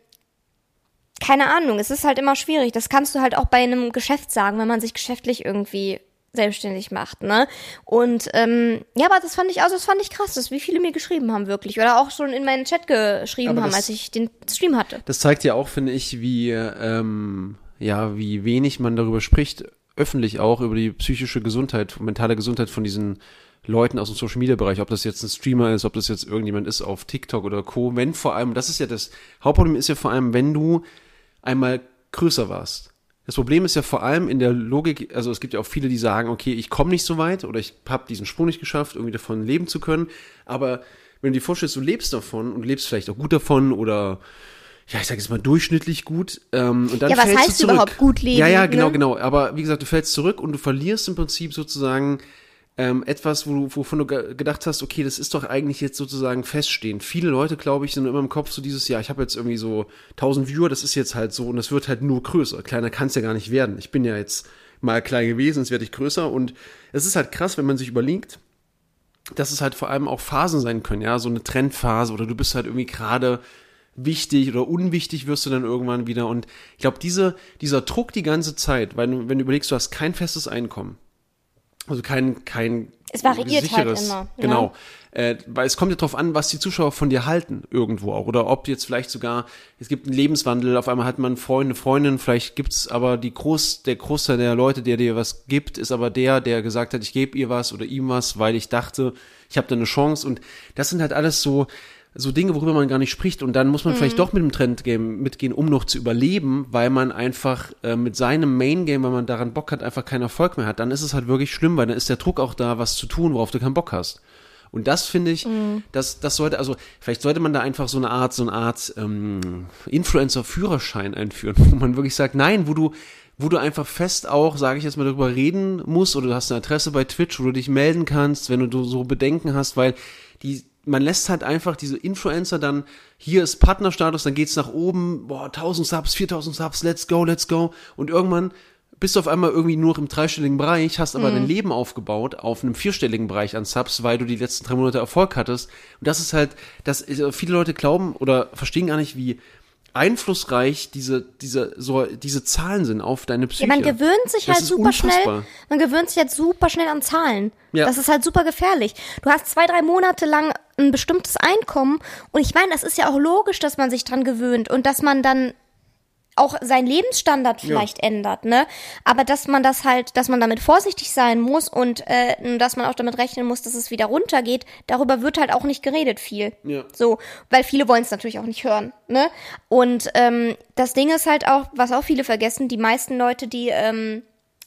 keine Ahnung, es ist halt immer schwierig, das kannst du halt auch bei einem Geschäft sagen, wenn man sich geschäftlich irgendwie selbstständig macht, ne? Und ähm, ja, aber das fand ich, also das fand ich krass, dass wie viele mir geschrieben haben wirklich oder auch schon in meinen Chat geschrieben Aber haben, das- als ich den Stream hatte. Das zeigt ja auch, finde ich, wie, ähm, ja, wie wenig man darüber spricht, öffentlich auch, über die psychische Gesundheit, mentale Gesundheit von diesen Leuten aus dem Social-Media-Bereich, ob das jetzt ein Streamer ist, ob das jetzt irgendjemand ist auf TikTok oder Co., wenn vor allem, das ist ja das Hauptproblem ist ja vor allem, wenn du einmal größer warst. Das Problem ist ja vor allem in der Logik, also es gibt ja auch viele, die sagen, okay, ich komme nicht so weit oder ich habe diesen Sprung nicht geschafft, irgendwie davon leben zu können, aber wenn du dir vorstellst, du lebst davon und lebst vielleicht auch gut davon oder ja, ich sage jetzt mal durchschnittlich gut ähm, und dann Ja, was fällst heißt du zurück. überhaupt gut leben, Ja, ja, genau, ne? genau, aber wie gesagt, du fällst zurück und du verlierst im Prinzip sozusagen ähm, etwas, wo du, wovon du ge- gedacht hast, okay, das ist doch eigentlich jetzt sozusagen feststehend. Viele Leute, glaube ich, sind immer im Kopf so dieses, ja, ich habe jetzt irgendwie so tausend Viewer, das ist jetzt halt so und das wird halt nur größer. Kleiner kann es ja gar nicht werden. Ich bin ja jetzt mal klein gewesen, jetzt werde ich größer und es ist halt krass, wenn man sich überlegt, dass es halt vor allem auch Phasen sein können, ja, so eine Trendphase oder du bist halt irgendwie gerade wichtig oder unwichtig wirst du dann irgendwann wieder und ich glaube, diese, dieser Druck die ganze Zeit, weil du, wenn du überlegst, du hast kein festes Einkommen, also kein, kein Es variiert sicheres, halt immer. Genau. Ja. Äh, weil es kommt ja drauf an, was die Zuschauer von dir halten, irgendwo auch. Oder ob jetzt vielleicht sogar, es gibt einen Lebenswandel, auf einmal hat man einen Freund, eine Freundin, vielleicht gibt's aber die Groß, der Großteil der Leute, der dir was gibt, ist aber der, der gesagt hat, ich gebe ihr was oder ihm was, weil ich dachte, ich habe da eine Chance. Und das sind halt alles so, so Dinge, worüber man gar nicht spricht. Und dann muss man mhm. vielleicht doch mit dem Trendgame mitgehen, um noch zu überleben, weil man einfach äh, mit seinem Main-Game, wenn man daran Bock hat, einfach keinen Erfolg mehr hat. Dann ist es halt wirklich schlimm, weil dann ist der Druck auch da, was zu tun, worauf du keinen Bock hast. Und das finde ich, mhm. das, das sollte, also vielleicht sollte man da einfach so eine Art, so eine Art ähm, Influencer-Führerschein einführen, wo man wirklich sagt, nein, wo du, wo du einfach fest auch, sage ich jetzt mal, darüber reden musst, oder du hast eine Adresse bei Twitch, wo du dich melden kannst, wenn du so Bedenken hast, weil die, man lässt halt einfach diese Influencer dann, hier ist Partnerstatus, dann geht's nach oben, boah, tausend Subs, viertausend Subs, let's go, let's go, und irgendwann bist du auf einmal irgendwie nur noch im dreistelligen Bereich, hast aber mhm. dein Leben aufgebaut auf einem vierstelligen Bereich an Subs, weil du die letzten drei Monate Erfolg hattest. Und das ist halt, dass viele Leute glauben oder verstehen gar nicht, wie einflussreich diese, diese, so, diese Zahlen sind auf deine Psyche. Ja, man gewöhnt sich das halt super unfassbar. schnell, man gewöhnt sich halt super schnell an Zahlen. Ja. Das ist halt super gefährlich. Du hast zwei, drei Monate lang ein bestimmtes Einkommen und ich meine, das ist ja auch logisch, dass man sich dran gewöhnt und dass man dann auch seinen Lebensstandard vielleicht ja. ändert, ne? Aber dass man das halt, dass man damit vorsichtig sein muss und äh, dass man auch damit rechnen muss, dass es wieder runtergeht, darüber wird halt auch nicht geredet viel. Ja. So, weil viele wollen es natürlich auch nicht hören, ne? Und ähm, das Ding ist halt auch, was auch viele vergessen, die meisten Leute, die ähm,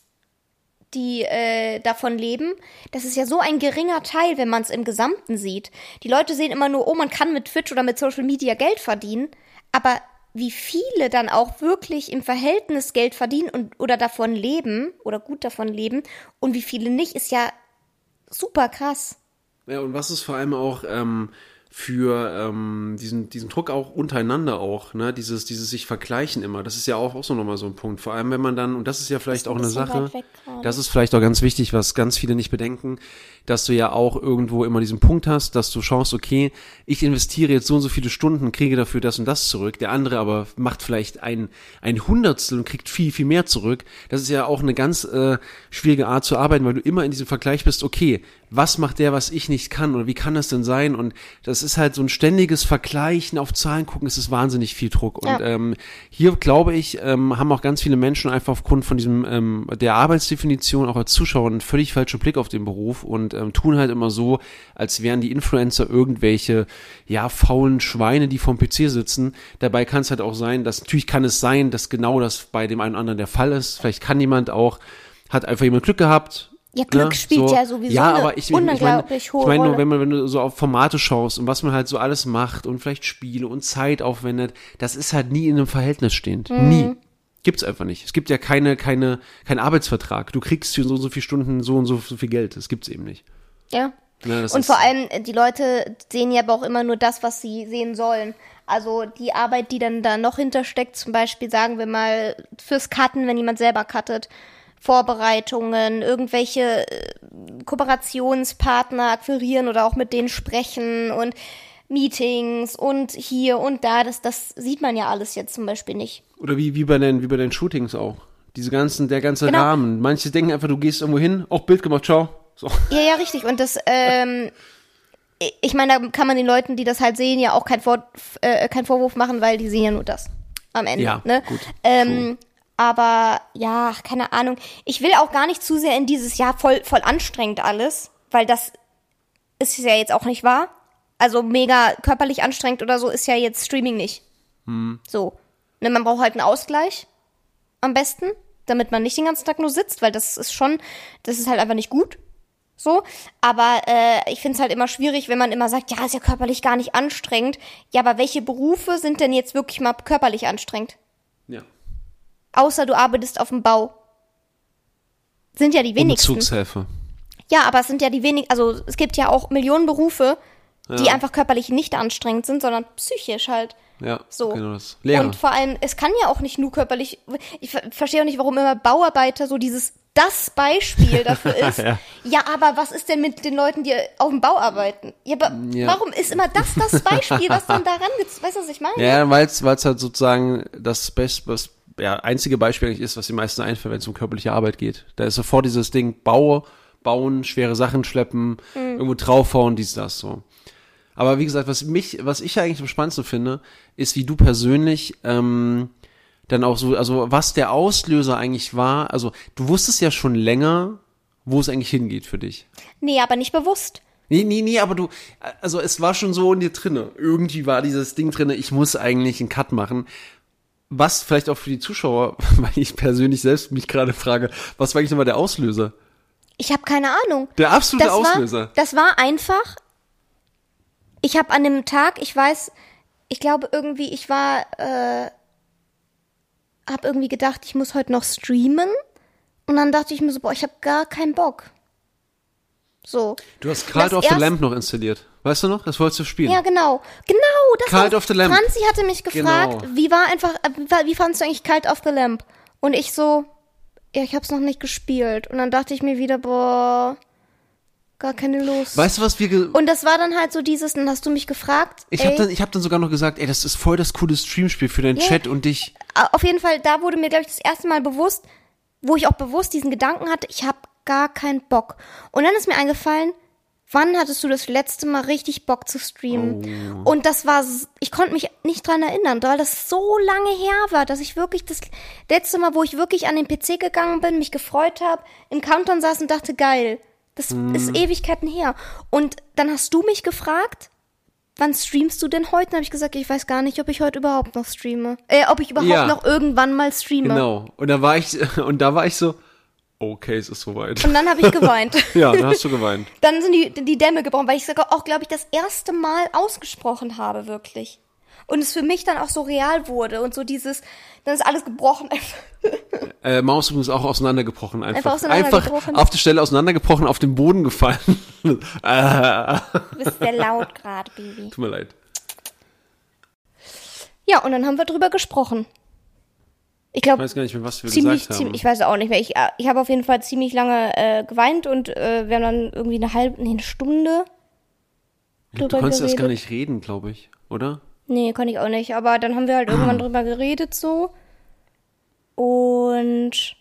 die äh, davon leben, das ist ja so ein geringer Teil, wenn man es im Gesamten sieht. Die Leute sehen immer nur, oh, man kann mit Twitch oder mit Social Media Geld verdienen, aber wie viele dann auch wirklich im Verhältnis Geld verdienen und oder davon leben oder gut davon leben und wie viele nicht, ist ja super krass. Ja, und was ist vor allem auch ähm, für ähm, diesen diesen Druck auch untereinander auch, ne, dieses dieses sich vergleichen immer, das ist ja auch, auch so nochmal so ein Punkt, vor allem wenn man dann, und das ist ja vielleicht auch eine Sache, das ist vielleicht auch ganz wichtig, was ganz viele nicht bedenken, dass du ja auch irgendwo immer diesen Punkt hast, dass du schaust, okay, ich investiere jetzt so und so viele Stunden, kriege dafür das und das zurück, der andere aber macht vielleicht ein ein Hundertstel und kriegt viel, viel mehr zurück. Das ist ja auch eine ganz äh, schwierige Art zu arbeiten, weil du immer in diesem Vergleich bist, okay, was macht der, was ich nicht kann, oder wie kann das denn sein? Und das ist halt so ein ständiges Vergleichen, auf Zahlen gucken, es ist wahnsinnig viel Druck. Und ja. ähm, hier, glaube ich, ähm, haben auch ganz viele Menschen einfach aufgrund von diesem ähm, der Arbeitsdefinition auch als Zuschauer einen völlig falschen Blick auf den Beruf und ähm, tun halt immer so, als wären die Influencer irgendwelche, ja, faulen Schweine, die vorm P C sitzen. Dabei kann es halt auch sein, dass, natürlich kann es sein, dass genau das bei dem einen oder anderen der Fall ist. Vielleicht kann jemand auch, hat einfach jemand Glück gehabt. Ja, Glück ne? spielt so. ja sowieso ja, eine aber ich, unglaublich ich hohe mein, ich meine nur, Rolle. wenn man, wenn du so auf Formate schaust und was man halt so alles macht und vielleicht Spiele und Zeit aufwendet, das ist halt nie in einem Verhältnis stehend. Mhm. Nie. Gibt's einfach nicht. Es gibt ja keine, keine, keinen Arbeitsvertrag. Du kriegst für so und so viele Stunden so und so, so viel Geld. Das gibt's eben nicht. Ja. Ja, das und ist, vor allem, die Leute sehen ja aber auch immer nur das, was sie sehen sollen. Also die Arbeit, die dann da noch hintersteckt, zum Beispiel, sagen wir mal, fürs Cutten, wenn jemand selber cuttet, Vorbereitungen, irgendwelche äh, Kooperationspartner akquirieren oder auch mit denen sprechen und Meetings und hier und da, das, das sieht man ja alles jetzt zum Beispiel nicht. Oder wie, wie bei den, wie bei den Shootings auch. Diese ganzen, der ganze genau. Rahmen. Manche denken einfach, du gehst irgendwo hin, auch Bild gemacht, ciao. So. Ja, ja, richtig. Und das, ähm, ich meine, da kann man den Leuten, die das halt sehen, ja auch kein Vor- äh, kein Vorwurf machen, weil die sehen ja nur das am Ende. Ja, ne? gut. Ähm, aber, ja, keine Ahnung. Ich will auch gar nicht zu sehr in dieses Jahr voll, voll anstrengend alles, weil das ist ja jetzt auch nicht wahr. Also mega körperlich anstrengend oder so ist ja jetzt Streaming nicht. Hm. So. Ne, man braucht halt einen Ausgleich am besten, damit man nicht den ganzen Tag nur sitzt, weil das ist schon, das ist halt einfach nicht gut. So, aber äh, ich finde es halt immer schwierig, wenn man immer sagt, ja, ist ja körperlich gar nicht anstrengend. Ja, aber welche Berufe sind denn jetzt wirklich mal körperlich anstrengend? Ja. Außer du arbeitest auf dem Bau. Sind ja die wenigsten. Umzugshelfer. Ja, aber es sind ja die wenigsten, also es gibt ja auch Millionen Berufe, die Ja. einfach körperlich nicht anstrengend sind, sondern psychisch halt. Ja, So. genau das. Lehrer. Und vor allem, es kann ja auch nicht nur körperlich, ich ver- verstehe auch nicht, warum immer Bauarbeiter so dieses, das Beispiel dafür ist. Ja. Ja, aber was ist denn mit den Leuten, die auf dem Bau arbeiten? Ja, aber Ja. warum ist immer das das Beispiel, was dann daran gibt? Weißt du, was ich meine? Ja, weil es halt sozusagen das Best, was, ja, einzige Beispiel eigentlich ist, was die meisten einfällt, wenn es um körperliche Arbeit geht. Da ist sofort dieses Ding, Bau, bauen, schwere Sachen schleppen, mhm. irgendwo draufhauen, dies, das, so. Aber wie gesagt, was mich, was ich eigentlich am spannendsten finde, ist, wie du persönlich, ähm, dann auch so, also was der Auslöser eigentlich war, also du wusstest ja schon länger, wo es eigentlich hingeht für dich. Nee, aber nicht bewusst. Nee, nee, nee, aber du, also es war schon so in dir drinne. Irgendwie war dieses Ding drinne, ich muss eigentlich einen Cut machen. Was vielleicht auch für die Zuschauer, weil ich persönlich selbst mich gerade frage, was war eigentlich nochmal der Auslöser? Ich habe keine Ahnung. Der absolute das Auslöser. War, das war einfach, ich habe an dem Tag, ich weiß, ich glaube irgendwie, ich war, äh, habe irgendwie gedacht, ich muss heute noch streamen. Und dann dachte ich mir so, boah, ich habe gar keinen Bock. So. Du hast Cult of the Lamp noch installiert. Weißt du noch? Das wolltest du spielen. Ja, genau. Genau, das Cult war, of the Lamp. Franzi hatte mich gefragt, Genau. wie war einfach, wie, wie fandst du eigentlich Cult of the Lamp? Und ich so, ja, ich hab's noch nicht gespielt. Und dann dachte ich mir wieder, boah, gar keine Lust. Weißt du, was wir... Ge- Und das war dann halt so dieses, dann hast du mich gefragt. ich ey, habe dann, ich hab dann sogar noch gesagt, ey, das ist voll das coole Streamspiel für deinen Ja. Chat und dich. Auf jeden Fall, da wurde mir, glaube ich, das erste Mal bewusst, wo ich auch bewusst diesen Gedanken hatte, ich habe gar keinen Bock. Und dann ist mir eingefallen, wann hattest du das letzte Mal richtig Bock zu streamen? Oh. Und das war, ich konnte mich nicht dran erinnern, weil das so lange her war, dass ich wirklich das letzte Mal, wo ich wirklich an den P C gegangen bin, mich gefreut habe, im Countdown saß und dachte, geil, das hm. ist Ewigkeiten her. Und dann hast du mich gefragt, wann streamst du denn heute? Dann habe ich gesagt, ich weiß gar nicht, ob ich heute überhaupt noch streame. Äh, ob ich überhaupt Ja. noch irgendwann mal streame. Genau. Und da war ich, und da war ich so, okay, es ist soweit. Und dann habe ich geweint. Ja, dann hast du geweint. Dann sind die, die Dämme gebrochen, weil ich sogar auch, glaube ich, das erste Mal ausgesprochen habe, wirklich. Und es für mich dann auch so real wurde und so dieses, dann ist alles gebrochen. Äh, Maus übrigens auch auseinandergebrochen einfach. Einfach auseinandergebrochen. Einfach auf der Stelle auseinandergebrochen, auf den Boden gefallen. äh, Du bist sehr laut gerade, Baby. tut mir leid. Ja, und dann haben wir drüber gesprochen. Ich Ich glaube, weiß gar nicht mehr, was wir ziemlich, gesagt haben. ziemlich, ich weiß auch nicht mehr. Ich, äh, ich habe auf jeden Fall ziemlich lange äh, geweint und äh, wir haben dann irgendwie eine halbe, nee, eine Stunde du drüber konntest geredet. das gar nicht reden, glaube ich, oder? Nee, kann ich auch nicht. Aber dann haben wir halt irgendwann drüber geredet so. Und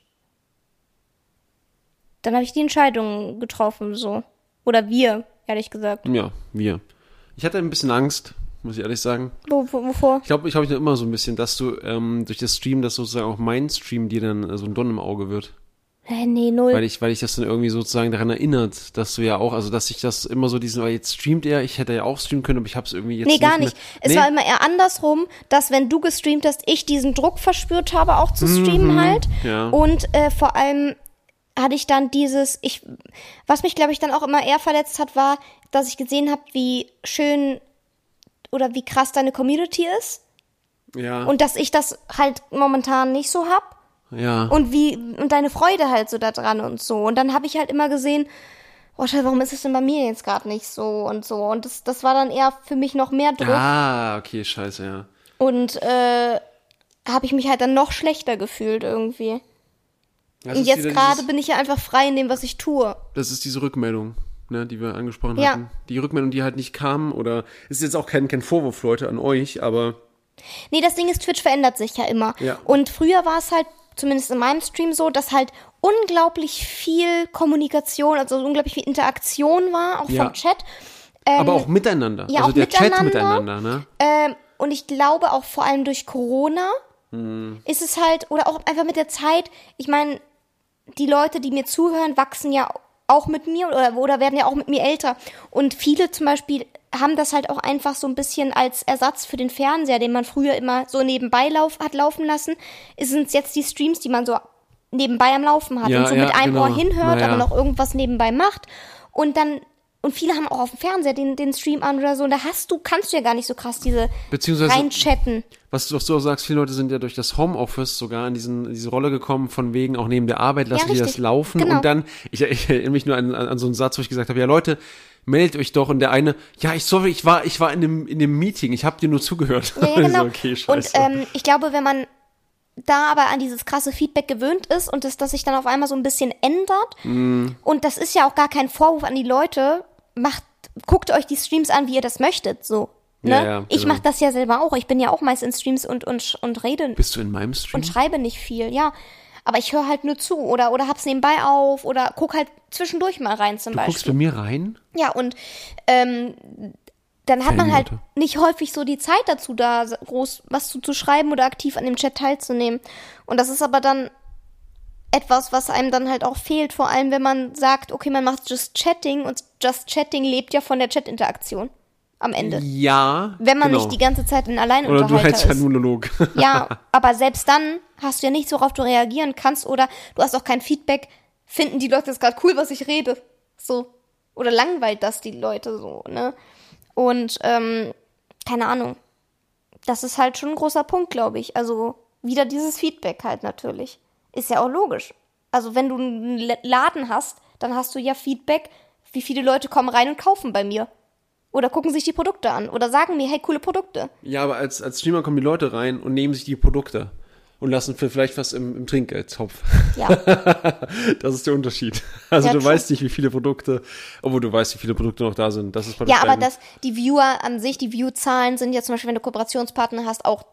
dann habe ich die Entscheidung getroffen so. Oder wir, ehrlich gesagt. Ja, wir. Ich hatte ein bisschen Angst, muss ich ehrlich sagen. Wo, wo, wovor? Ich glaube, ich habe immer so ein bisschen, dass du ähm, durch das Stream, dass sozusagen auch mein Stream dir dann äh, so ein Dorn im Auge wird. Hä, nee, null. Weil ich, weil ich das dann irgendwie sozusagen daran erinnert, dass du ja auch, also dass ich das immer so diesen, weil jetzt streamt er, ich hätte ja auch streamen können, aber ich habe es irgendwie jetzt Nee, nicht gar mehr. nicht. Es Nee? war immer eher andersrum, dass wenn du gestreamt hast, ich diesen Druck verspürt habe, auch zu streamen halt. ja. Und äh, vor allem hatte ich dann dieses, ich, was mich, glaube ich, dann auch immer eher verletzt hat, war, dass ich gesehen habe, wie schön oder wie krass deine Community ist. Ja. Und dass ich das halt momentan nicht so hab. ja. Und wie, und deine Freude halt so da dran und so. Und dann habe ich halt immer gesehen, oh Scheiße, warum ist es denn bei mir jetzt gerade nicht so und so. Und das, das war dann eher für mich noch mehr Druck. Ah, okay, scheiße, ja. Und äh, habe ich mich halt dann noch schlechter gefühlt irgendwie. Das Und ist jetzt wieder gerade dieses- bin ich ja einfach frei in dem, was ich tue. Das ist diese Rückmeldung, ne, die wir angesprochen Ja. hatten. Die Rückmeldung, die halt nicht kam, oder ist jetzt auch kein, kein Vorwurf, Leute, an euch, aber Nee, das Ding ist, Twitch verändert sich ja immer. Ja. Und früher war es halt, zumindest in meinem Stream so, dass halt unglaublich viel Kommunikation, also unglaublich viel Interaktion war, auch Ja. vom Chat. Ähm, aber auch miteinander. ja, also auch der Chat miteinander. miteinander, ne? Ähm, und ich glaube auch vor allem durch Corona Hm. ist es halt, oder auch einfach mit der Zeit, ich meine, die Leute, die mir zuhören, wachsen ja auch mit mir oder, oder werden ja auch mit mir älter. Und viele zum Beispiel haben das halt auch einfach so ein bisschen als Ersatz für den Fernseher, den man früher immer so nebenbei lauf, hat laufen lassen, sind es jetzt die Streams, die man so nebenbei am Laufen hat Ja, und so ja, mit einem genau. Ohr hinhört, Na ja. aber noch irgendwas nebenbei macht. Und dann, und viele haben auch auf dem Fernseher den, den Stream an oder so. Und da hast du, kannst du ja gar nicht so krass diese Beziehungsweise- reinchatten. Was du, was du auch sagst, viele Leute sind ja durch das Homeoffice sogar in, diesen, in diese Rolle gekommen, von wegen auch neben der Arbeit lassen Ja, die das richtig. laufen. Genau. Und dann, ich, ich erinnere mich nur an, an, an so einen Satz, wo ich gesagt habe, ja Leute, meldet euch doch. Und der eine, ja, ich sorry, ich war, ich war in dem, in dem Meeting, ich habe dir nur zugehört. Ja, ja, genau. so, okay, und scheiße. ähm, ich glaube, wenn man da aber an dieses krasse Feedback gewöhnt ist und das, das sich dann auf einmal so ein bisschen ändert, Mm. und das ist ja auch gar kein Vorwurf an die Leute, macht, guckt euch die Streams an, wie ihr das möchtet, so. Ne? Ja, ja, Ich genau. mache das ja selber auch. Ich bin ja auch meist in Streams und, und, und rede Bist du in meinem Stream? und schreibe nicht viel, ja. Aber ich höre halt nur zu oder, oder hab's nebenbei auf oder guck halt zwischendurch mal rein zum Du Beispiel. guckst bei mir rein? Ja, und ähm, dann hat man halt Fannote. nicht häufig so die Zeit dazu, da groß was zu, zu schreiben oder aktiv an dem Chat teilzunehmen. Und das ist aber dann etwas, was einem dann halt auch fehlt, vor allem wenn man sagt, okay, man macht Just Chatting und Just Chatting lebt ja von der Chat-Interaktion am Ende. Ja, Wenn man genau. nicht die ganze Zeit ein Oder Alleinunterhalter du hältst ja ist. einen Monolog. Ja, aber selbst dann hast du ja nichts, worauf du reagieren kannst oder du hast auch kein Feedback. Finden die Leute das gerade cool, was ich rede? So. Oder langweilt das die Leute so, ne? Und, ähm, keine Ahnung. Das ist halt schon ein großer Punkt, glaube ich. Also, wieder dieses Feedback halt natürlich. Ist ja auch logisch. Also, wenn du einen Laden hast, dann hast du ja Feedback, wie viele Leute kommen rein und kaufen bei mir. Oder gucken sich die Produkte an. Oder sagen mir, hey, coole Produkte. Ja, aber als, als Streamer kommen die Leute rein und nehmen sich die Produkte und lassen für vielleicht was im, im Trinkgeldtopf. Ja. Das ist der Unterschied. Also Ja, du true. weißt nicht, wie viele Produkte, obwohl du weißt, wie viele Produkte noch da sind. Das ist bei Ja, aber beiden- das, die Viewer an sich, die View-Zahlen sind ja zum Beispiel, wenn du Kooperationspartner hast, auch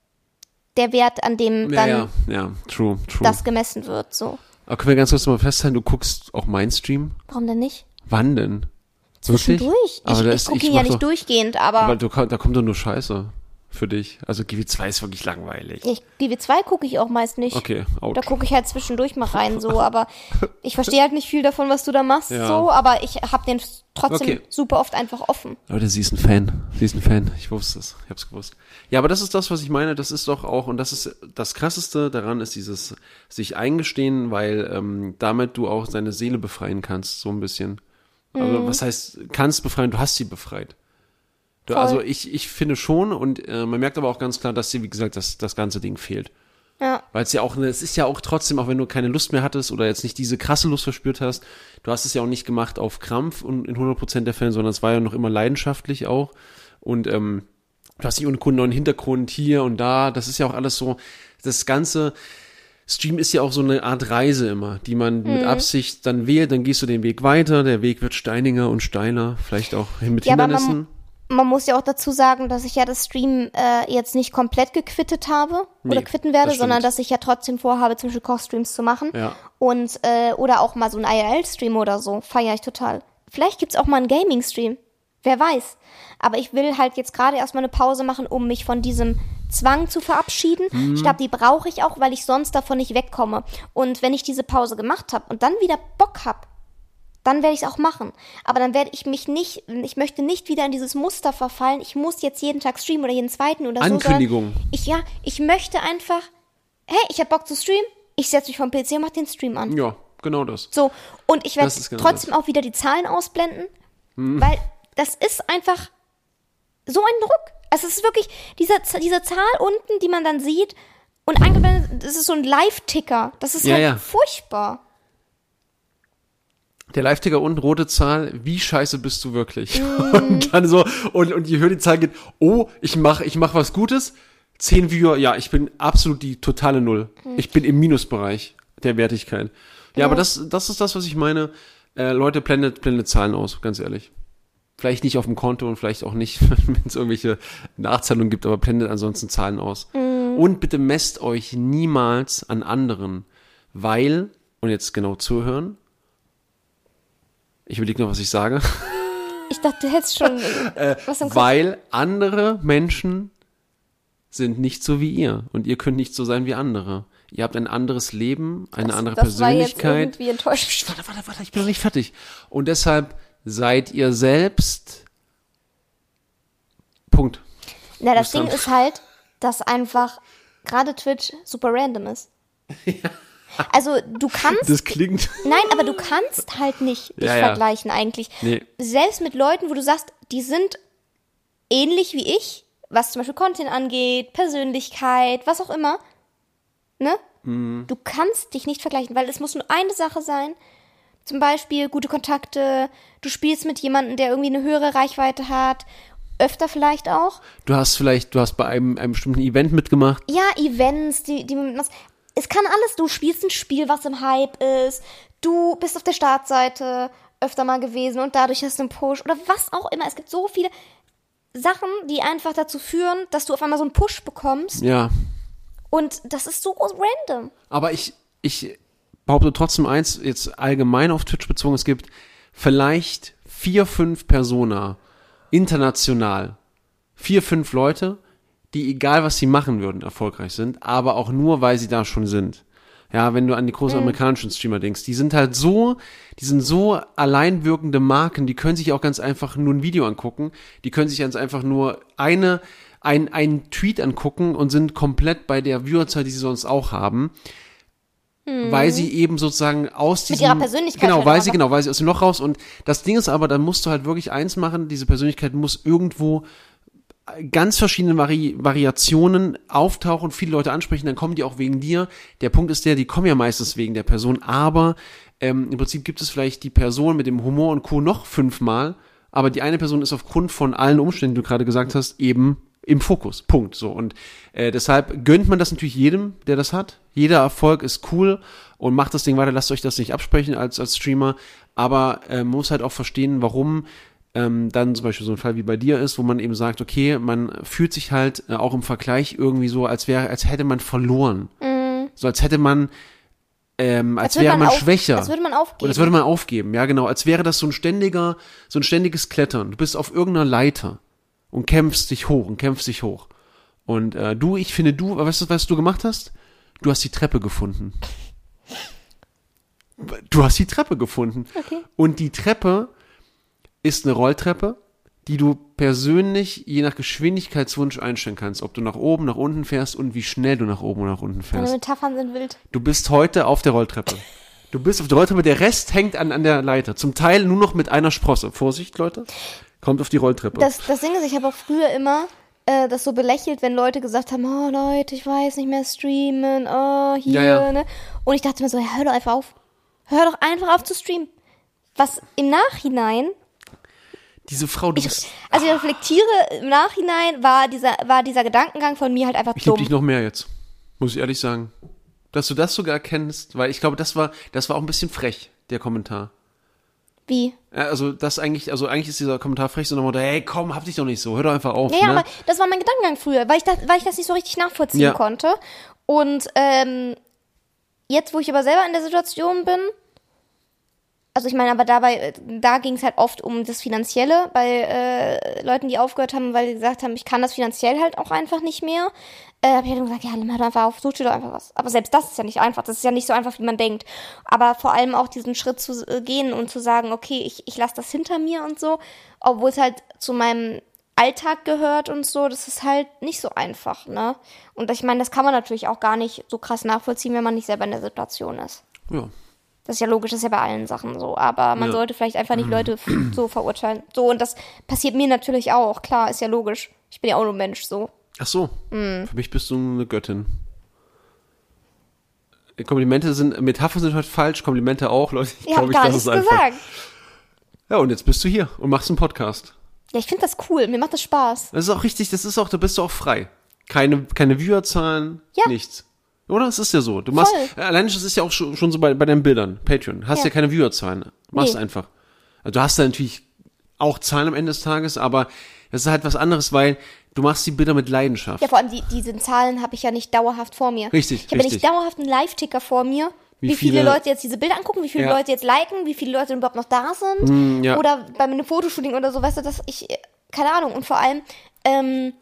der Wert, an dem Ja, dann ja, ja, true, true. das gemessen wird, so. Aber können wir ganz kurz mal festhalten, du guckst auch meinen Stream? Warum denn nicht? Wann denn? Zwischendurch. Aber ich da ich ist- gucke ich ihn ja mach nicht doch- durchgehend, aber Aber du, da kommt doch nur Scheiße für dich. Also G W zwei ist wirklich langweilig. ich, G W zwei gucke ich auch meist nicht. Okay, out. Da gucke ich halt zwischendurch mal rein, so, aber ich verstehe halt nicht viel davon, was du da machst, Ja. so, aber ich habe den trotzdem Okay. super oft einfach offen. Leute, sie ist ein Fan. Sie ist ein Fan. Ich wusste es. Ich hab's gewusst. Ja, aber das ist das, was ich meine. Das ist doch auch, und das ist das Krasseste daran, ist dieses sich eingestehen, weil ähm, damit du auch deine Seele befreien kannst, so ein bisschen. Also, was heißt, kannst befreien, du hast sie befreit. Du, Voll. also ich, ich finde schon, und äh, man merkt aber auch ganz klar, dass dir, wie gesagt, das, das ganze Ding fehlt. Ja. Weil es ja auch, eine, es ist ja auch trotzdem, auch wenn du keine Lust mehr hattest oder jetzt nicht diese krasse Lust verspürt hast, du hast es ja auch nicht gemacht auf Krampf und in hundert Prozent der Fälle, sondern es war ja noch immer leidenschaftlich auch. Und ähm, du hast nicht ohne Kunden neuen Hintergrund hier und da, das ist ja auch alles so, das ganze Stream ist ja auch so eine Art Reise immer, die man mit Absicht dann wählt, dann gehst du den Weg weiter, der Weg wird steiniger und steiler, vielleicht auch mit Ja, aber Hindernissen. man, man muss ja auch dazu sagen, dass ich ja das Stream äh, jetzt nicht komplett gequittet habe Nee, oder quitten werde, das stimmt. sondern dass ich ja trotzdem vorhabe, zum Beispiel Kochstreams zu machen. Ja. Und, äh, oder auch mal so ein I R L-Stream oder so, feiere ich total. Vielleicht gibt's auch mal einen Gaming-Stream. Wer weiß. Aber ich will halt jetzt gerade erstmal eine Pause machen, um mich von diesem Zwang zu verabschieden. Mhm. Ich glaube, die brauche ich auch, weil ich sonst davon nicht wegkomme. Und wenn ich diese Pause gemacht habe und dann wieder Bock habe, dann werde ich es auch machen. Aber dann werde ich mich nicht, ich möchte nicht wieder in dieses Muster verfallen. Ich muss jetzt jeden Tag streamen oder jeden zweiten oder so. Ankündigung. sondern Ich, ja, ich möchte einfach, hey, ich habe Bock zu streamen, ich setze mich vom P C und mache den Stream an. Ja, genau das. So, und ich werde Das ist genau trotzdem auch wieder die Zahlen ausblenden, weil das ist einfach so ein Druck. Es ist wirklich diese, diese Zahl unten, die man dann sieht und eingeblendet, das ist so ein Live-Ticker. Das ist Ja, halt ja. furchtbar. Der Live-Ticker unten, rote Zahl, wie scheiße bist du wirklich? Und dann so, und, und je höher die Zahl geht, oh, ich mach, ich mach was Gutes, zehn Viewer, ja, ich bin absolut die totale Null. Ich bin im Minusbereich der Wertigkeit. Ja, aber das, das ist das, was ich meine. Äh, Leute, blendet, blendet Zahlen aus, ganz ehrlich. Vielleicht nicht auf dem Konto und vielleicht auch nicht, wenn es irgendwelche Nachzahlungen gibt, aber blendet ansonsten Zahlen aus. Und bitte messt euch niemals an anderen, weil, und jetzt genau zuhören, ich überlege noch, was ich sage, Ich dachte, du hättest schon äh, was im Kopf. weil andere Menschen sind nicht so wie ihr und ihr könnt nicht so sein wie andere. Ihr habt ein anderes Leben, eine Das- andere das war jetzt Persönlichkeit. irgendwie enttäuschend. Psst, Warte, warte, warte, ich bin noch nicht fertig. Und deshalb seid ihr selbst. Punkt. Na, das Muss Ding dann- ist halt, dass einfach gerade Twitch super random ist. Also du kannst, Das klingt. nein, aber du kannst halt nicht dich Ja, ja. vergleichen eigentlich. Nee. Selbst mit Leuten, wo du sagst, die sind ähnlich wie ich, was zum Beispiel Content angeht, Persönlichkeit, was auch immer, ne? Mhm. Du kannst dich nicht vergleichen, weil es muss nur eine Sache sein. Zum Beispiel gute Kontakte, du spielst mit jemandem, der irgendwie eine höhere Reichweite hat, öfter vielleicht auch. Du hast vielleicht, du hast bei einem, einem bestimmten Event mitgemacht. Ja, Events, die, die man das, es kann alles. Du spielst ein Spiel, was im Hype ist. Du bist auf der Startseite öfter mal gewesen und dadurch hast du einen Push oder was auch immer. Es gibt so viele Sachen, die einfach dazu führen, dass du auf einmal so einen Push bekommst Ja. und das ist so random. Aber ich, ich behaupte trotzdem eins, jetzt allgemein auf Twitch bezogen, es gibt vielleicht vier, fünf Persona, international, vier, fünf Leute, die egal was sie machen würden, erfolgreich sind, aber auch nur, weil sie da schon sind. Ja, wenn du an die großen mhm. amerikanischen Streamer denkst, die sind halt so, die sind so alleinwirkende Marken, die können sich auch ganz einfach nur ein Video angucken, die können sich ganz einfach nur eine, ein, einen Tweet angucken und sind komplett bei der Viewerzahl, die sie sonst auch haben, mhm. weil sie eben sozusagen aus diesem... Mit ihrer Persönlichkeit. Genau, weil sie, genau, weil sie aus dem Loch raus und das Ding ist aber, dann musst du halt wirklich eins machen, diese Persönlichkeit muss irgendwo ganz verschiedene Vari- Variationen auftauchen, viele Leute ansprechen, dann kommen die auch wegen dir. Der Punkt ist der, die kommen ja meistens wegen der Person, aber ähm, im Prinzip gibt es vielleicht die Person mit dem Humor und Co. noch fünfmal, aber die eine Person ist aufgrund von allen Umständen, die du gerade gesagt hast, eben im Fokus. Punkt. So. Und äh, deshalb gönnt man das natürlich jedem, der das hat. Jeder Erfolg ist cool und macht das Ding weiter, lasst euch das nicht absprechen als, als Streamer, aber äh, man muss halt auch verstehen, warum Ähm, dann zum Beispiel so ein Fall wie bei dir ist, wo man eben sagt, okay, man fühlt sich halt äh, auch im Vergleich irgendwie so, als wäre, als hätte man verloren. Mm. So als hätte man, ähm, als, als wäre man, man auf, schwächer. Als würde man aufgeben. Oder als würde man aufgeben, ja genau. Als wäre das so ein ständiger, so ein ständiges Klettern. Du bist auf irgendeiner Leiter und kämpfst dich hoch und kämpfst dich hoch. Und äh, du, ich finde, du, weißt du, was du gemacht hast? Du hast die Treppe gefunden. Du hast die Treppe gefunden. Okay. Und die Treppe ist eine Rolltreppe, die du persönlich je nach Geschwindigkeitswunsch einstellen kannst, ob du nach oben, nach unten fährst und wie schnell du nach oben und nach unten fährst. Deine Metaphern sind wild. Du bist heute auf der Rolltreppe. Du bist auf der Rolltreppe, der Rest hängt an, an der Leiter. Zum Teil nur noch mit einer Sprosse. Vorsicht, Leute. Kommt auf die Rolltreppe. Das, das Ding ist, ich habe auch früher immer äh, das so belächelt, wenn Leute gesagt haben, oh Leute, ich weiß nicht mehr streamen, oh hier, ja, ja. ne? Und ich dachte mir so, ja, hör doch einfach auf. Hör doch einfach auf zu streamen. Was im Nachhinein Diese Frau, du ich, bist... Also ich reflektiere, im Nachhinein war dieser, war dieser Gedankengang von mir halt einfach ich dumm. Ich liebe dich noch mehr jetzt, muss ich ehrlich sagen. Dass du das sogar erkennst, weil ich glaube, das war, das war auch ein bisschen frech, der Kommentar. Wie? Ja, also das eigentlich, also eigentlich ist dieser Kommentar frech, so nochmal, hey komm, hab dich doch nicht so, hör doch einfach auf. Ja, ja, ne? aber das war mein Gedankengang früher, weil ich das, weil ich das nicht so richtig nachvollziehen ja. konnte. Und ähm, jetzt, wo ich aber selber in der Situation bin, also ich meine, aber dabei, da ging es halt oft um das Finanzielle, bei äh, Leuten, die aufgehört haben, weil sie gesagt haben, ich kann das finanziell halt auch einfach nicht mehr. Äh, habe ich halt gesagt, ja, nimm halt einfach auf, such dir doch einfach was. Aber selbst das ist ja nicht einfach, das ist ja nicht so einfach, wie man denkt. Aber vor allem auch diesen Schritt zu äh, gehen und zu sagen, okay, ich, ich lasse das hinter mir und so, obwohl es halt zu meinem Alltag gehört und so, das ist halt nicht so einfach, ne? Und ich meine, das kann man natürlich auch gar nicht so krass nachvollziehen, wenn man nicht selber in der Situation ist. Ja. Das ist ja logisch, das ist ja bei allen Sachen so. Aber man ja. sollte vielleicht einfach nicht Leute so verurteilen. So, und das passiert mir natürlich auch. Klar, ist ja logisch. Ich bin ja auch nur Mensch, so. Ach so. Mm. Für mich bist du eine Göttin. Komplimente sind, Metaphern sind halt falsch, Komplimente auch, Leute. Ich ich habe gar nichts gesagt. Ja, und jetzt bist du hier und machst einen Podcast. Ja, ich finde das cool. Mir macht das Spaß. Das ist auch richtig, das ist auch, da bist du auch frei. Keine, keine Viewerzahlen, ja. nichts. Oder? Es ist ja so. Du machst, Voll. allein das ist ja auch schon, schon so bei, bei deinen Bildern, Patreon. Hast ja, ja keine Viewerzahlen. Machst nee. einfach. Also du hast da natürlich auch Zahlen am Ende des Tages, aber das ist halt was anderes, weil du machst die Bilder mit Leidenschaft. Ja, vor allem die, diese Zahlen habe ich ja nicht dauerhaft vor mir. Richtig, Ich habe ja nicht dauerhaft einen Live-Ticker vor mir, wie, wie viele, viele Leute jetzt diese Bilder angucken, wie viele ja. Leute jetzt liken, wie viele Leute überhaupt noch da sind. Mm, ja. Oder bei einem Fotoshooting oder so, weißt du, dass ich, keine Ahnung. Und vor allem, ähm,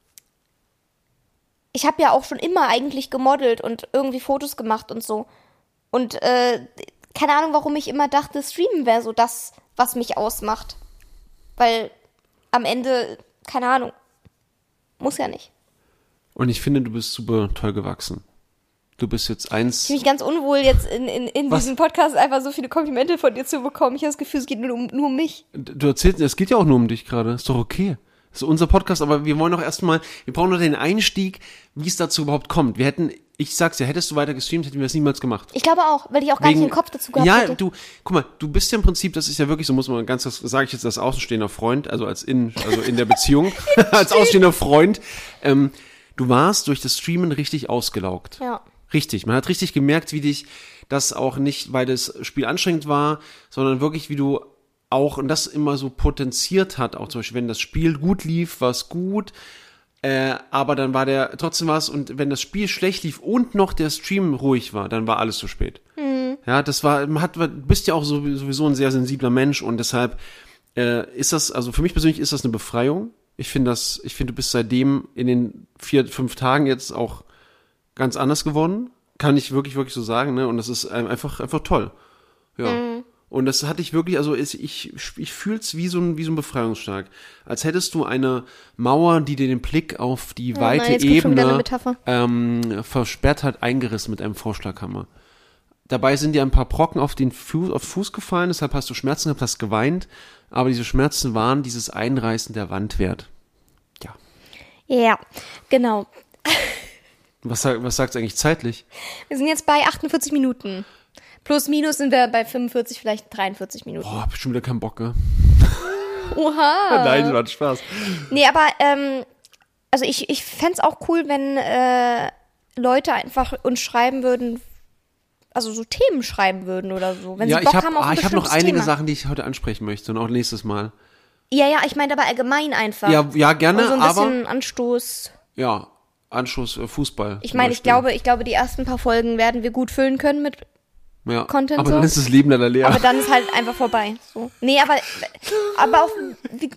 ich habe ja auch schon immer eigentlich gemodelt und irgendwie Fotos gemacht und so. Und äh, keine Ahnung, warum ich immer dachte, Streamen wäre so das, was mich ausmacht. Weil am Ende, keine Ahnung, muss ja nicht. Und ich finde, du bist super toll gewachsen. Du bist jetzt eins... Ich fühle mich ganz unwohl, jetzt in, in, in diesem Podcast einfach so viele Komplimente von dir zu bekommen. Ich habe das Gefühl, es geht nur um, nur um mich. Du erzählst, es geht ja auch nur um dich gerade. Ist doch okay. Das ist unser Podcast, aber wir wollen doch erstmal, wir brauchen noch den Einstieg, wie es dazu überhaupt kommt. Wir hätten, ich sag's ja, hättest du weiter gestreamt, hätten wir es niemals gemacht. Ich glaube auch, weil ich auch gar Wegen, nicht den Kopf dazu gehabt ja, hätte. Ja, du, guck mal, du bist ja im Prinzip, das ist ja wirklich, so muss man ganz, das sage ich jetzt als außenstehender Freund, also als in, also in der Beziehung, als außenstehender Freund, ähm, du warst durch das Streamen richtig ausgelaugt. Ja. Richtig, man hat richtig gemerkt, wie dich das auch nicht, weil das Spiel anstrengend war, sondern wirklich, wie du auch, und das immer so potenziert hat, auch zum Beispiel, wenn das Spiel gut lief, war es gut, Äh, aber dann war der, trotzdem was, und wenn das Spiel schlecht lief und noch der Stream ruhig war, dann war alles zu spät. Mhm. Ja, das war, man hat, du bist ja auch sowieso ein sehr sensibler Mensch und deshalb äh, ist das, also für mich persönlich ist das eine Befreiung. Ich finde das, ich finde, du bist seitdem in den vier, fünf Tagen jetzt auch ganz anders geworden. Kann ich wirklich, wirklich so sagen, ne? Und das ist einfach, einfach toll. Ja. Mhm. Und das hatte ich wirklich, also ich, ich, ich fühl's wie so ein, wie so ein Befreiungsschlag. Als hättest du eine Mauer, die dir den Blick auf die oh weite nein, Ebene ähm, versperrt hat, eingerissen mit einem Vorschlaghammer. Dabei sind dir ein paar Brocken auf den Fuß, auf Fuß gefallen, deshalb hast du Schmerzen gehabt, hast geweint, aber diese Schmerzen waren dieses Einreißen der Wand wert. Ja. Ja, genau. Was, was sagt's eigentlich zeitlich? Wir sind jetzt bei achtundvierzig Minuten. Plus, minus sind wir bei fünfundvierzig, vielleicht dreiundvierzig Minuten. Boah, hab ich schon wieder keinen Bock, ne? Oha. Nein, das macht Spaß. Nee, aber, ähm, also ich, ich fänd's auch cool, wenn äh, Leute einfach uns schreiben würden, also so Themen schreiben würden oder so. Wenn ja, sie Bock ich hab, haben auf ein ah, ich habe noch einige Thema. Sachen, die ich heute ansprechen möchte und auch nächstes Mal. Ja, ja, ich meine aber allgemein einfach. Ja, ja gerne, und so ein aber... bisschen Anstoß. Ja, Anschluss äh, Fußball. Ich meine, ich glaube, ich glaube, die ersten paar Folgen werden wir gut füllen können mit ja, Content. Aber so. dann ist das Leben leider leer. Aber dann ist halt einfach vorbei. So. Nee, aber, aber auch, wie,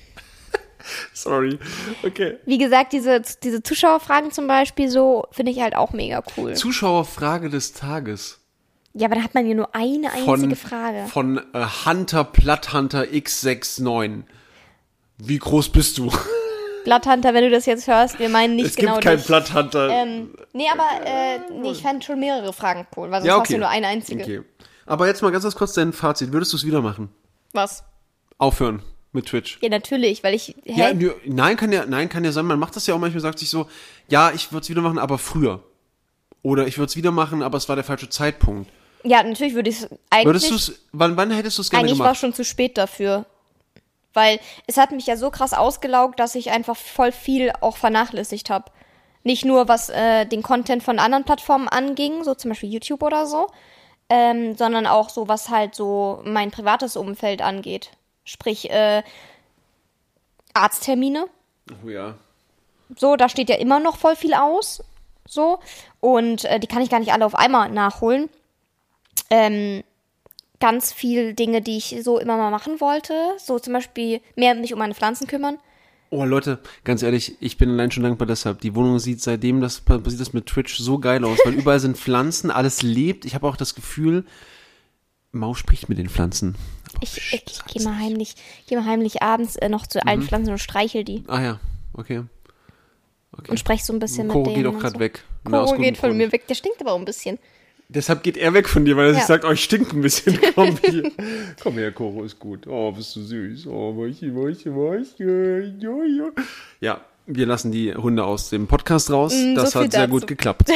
Sorry, okay. Wie gesagt, diese, diese Zuschauerfragen zum Beispiel, so, finde ich halt auch mega cool. Zuschauerfrage des Tages. Ja, aber da hat man ja nur eine Von, einzige Frage. Von äh, Hunter Platthunter X sechsundsiebzig. Wie groß bist du? Platthunter, wenn du das jetzt hörst, wir meinen nicht es genau Es gibt keinen dich. Platthunter. Ähm, nee, aber äh, nee, ich fand schon mehrere Fragen cool, weil sonst ja, okay. hast du nur eine einzige. Okay. Aber jetzt mal ganz kurz dein Fazit. Würdest du es wieder machen? Was? Aufhören mit Twitch. Ja, natürlich, weil ich... Hä? Ja, nö, nein, kann ja, nein, kann ja sein. Man macht das ja auch manchmal, sagt sich so, ja, ich würde es wieder machen, aber früher. Oder ich würde es wieder machen, aber es war der falsche Zeitpunkt. Ja, natürlich würde ich es eigentlich... Würdest du es, wann, wann hättest du es gerne eigentlich gemacht? Eigentlich war schon zu spät dafür. Weil es hat mich ja so krass ausgelaugt, dass ich einfach voll viel auch vernachlässigt habe. Nicht nur, was äh, den Content von anderen Plattformen anging, so zum Beispiel YouTube oder so, ähm, sondern auch so, was halt so mein privates Umfeld angeht. Sprich, äh, Arzttermine. Oh ja. So, da steht ja immer noch voll viel aus. So. Und äh, die kann ich gar nicht alle auf einmal nachholen. Ähm, ganz viel Dinge, die ich so immer mal machen wollte. So zum Beispiel mehr mich um meine Pflanzen kümmern. Oh Leute, ganz ehrlich, ich bin allein schon dankbar deshalb. Die Wohnung sieht seitdem das passiert das mit Twitch so geil aus, weil überall sind Pflanzen, alles lebt. Ich habe auch das Gefühl, Mau spricht mit den Pflanzen. Aber ich ich, ich gehe mal heimlich, geh mal heimlich abends äh, noch zu allen mhm. Pflanzen und streichel die. Ah ja, okay. okay. Und sprech so ein bisschen Koro mit denen. Koro geht auch gerade so. weg. Koro geht von mir weg, der stinkt aber auch ein bisschen. Deshalb geht er weg von dir, weil er ja. sich sagt, oh, ich stink ein bisschen. Komm hier, komm her, Koro, ist gut. Oh, bist du süß. Oh, weiche, weiche, weiche. Jo, jo. Ja, wir lassen die Hunde aus dem Podcast raus. Mm, das so hat sehr dazu. gut geklappt.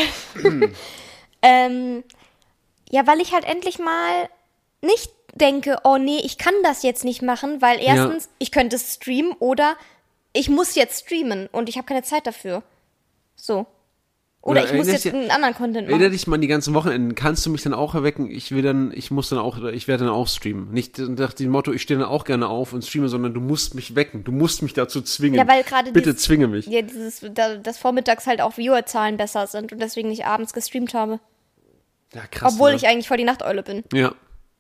ähm, ja, weil ich halt endlich mal nicht denke, oh nee, ich kann das jetzt nicht machen, weil erstens, ja. ich könnte streamen oder ich muss jetzt streamen und ich habe keine Zeit dafür. So. Oder, Oder ich muss jetzt einen anderen Content machen. Erinnere dich mal an die ganzen Wochenenden. Kannst du mich dann auch erwecken? Ich will dann, ich muss dann auch, ich werde dann auch streamen. Nicht nach dem Motto, ich stehe dann auch gerne auf und streame, sondern du musst mich wecken. Du musst mich dazu zwingen. Ja, weil gerade Bitte dieses, zwinge mich. Ja, dieses, da, dass vormittags halt auch Viewerzahlen besser sind und deswegen nicht abends gestreamt habe. Ja, krass. Obwohl ne? ich eigentlich voll die Nachteule bin. Ja.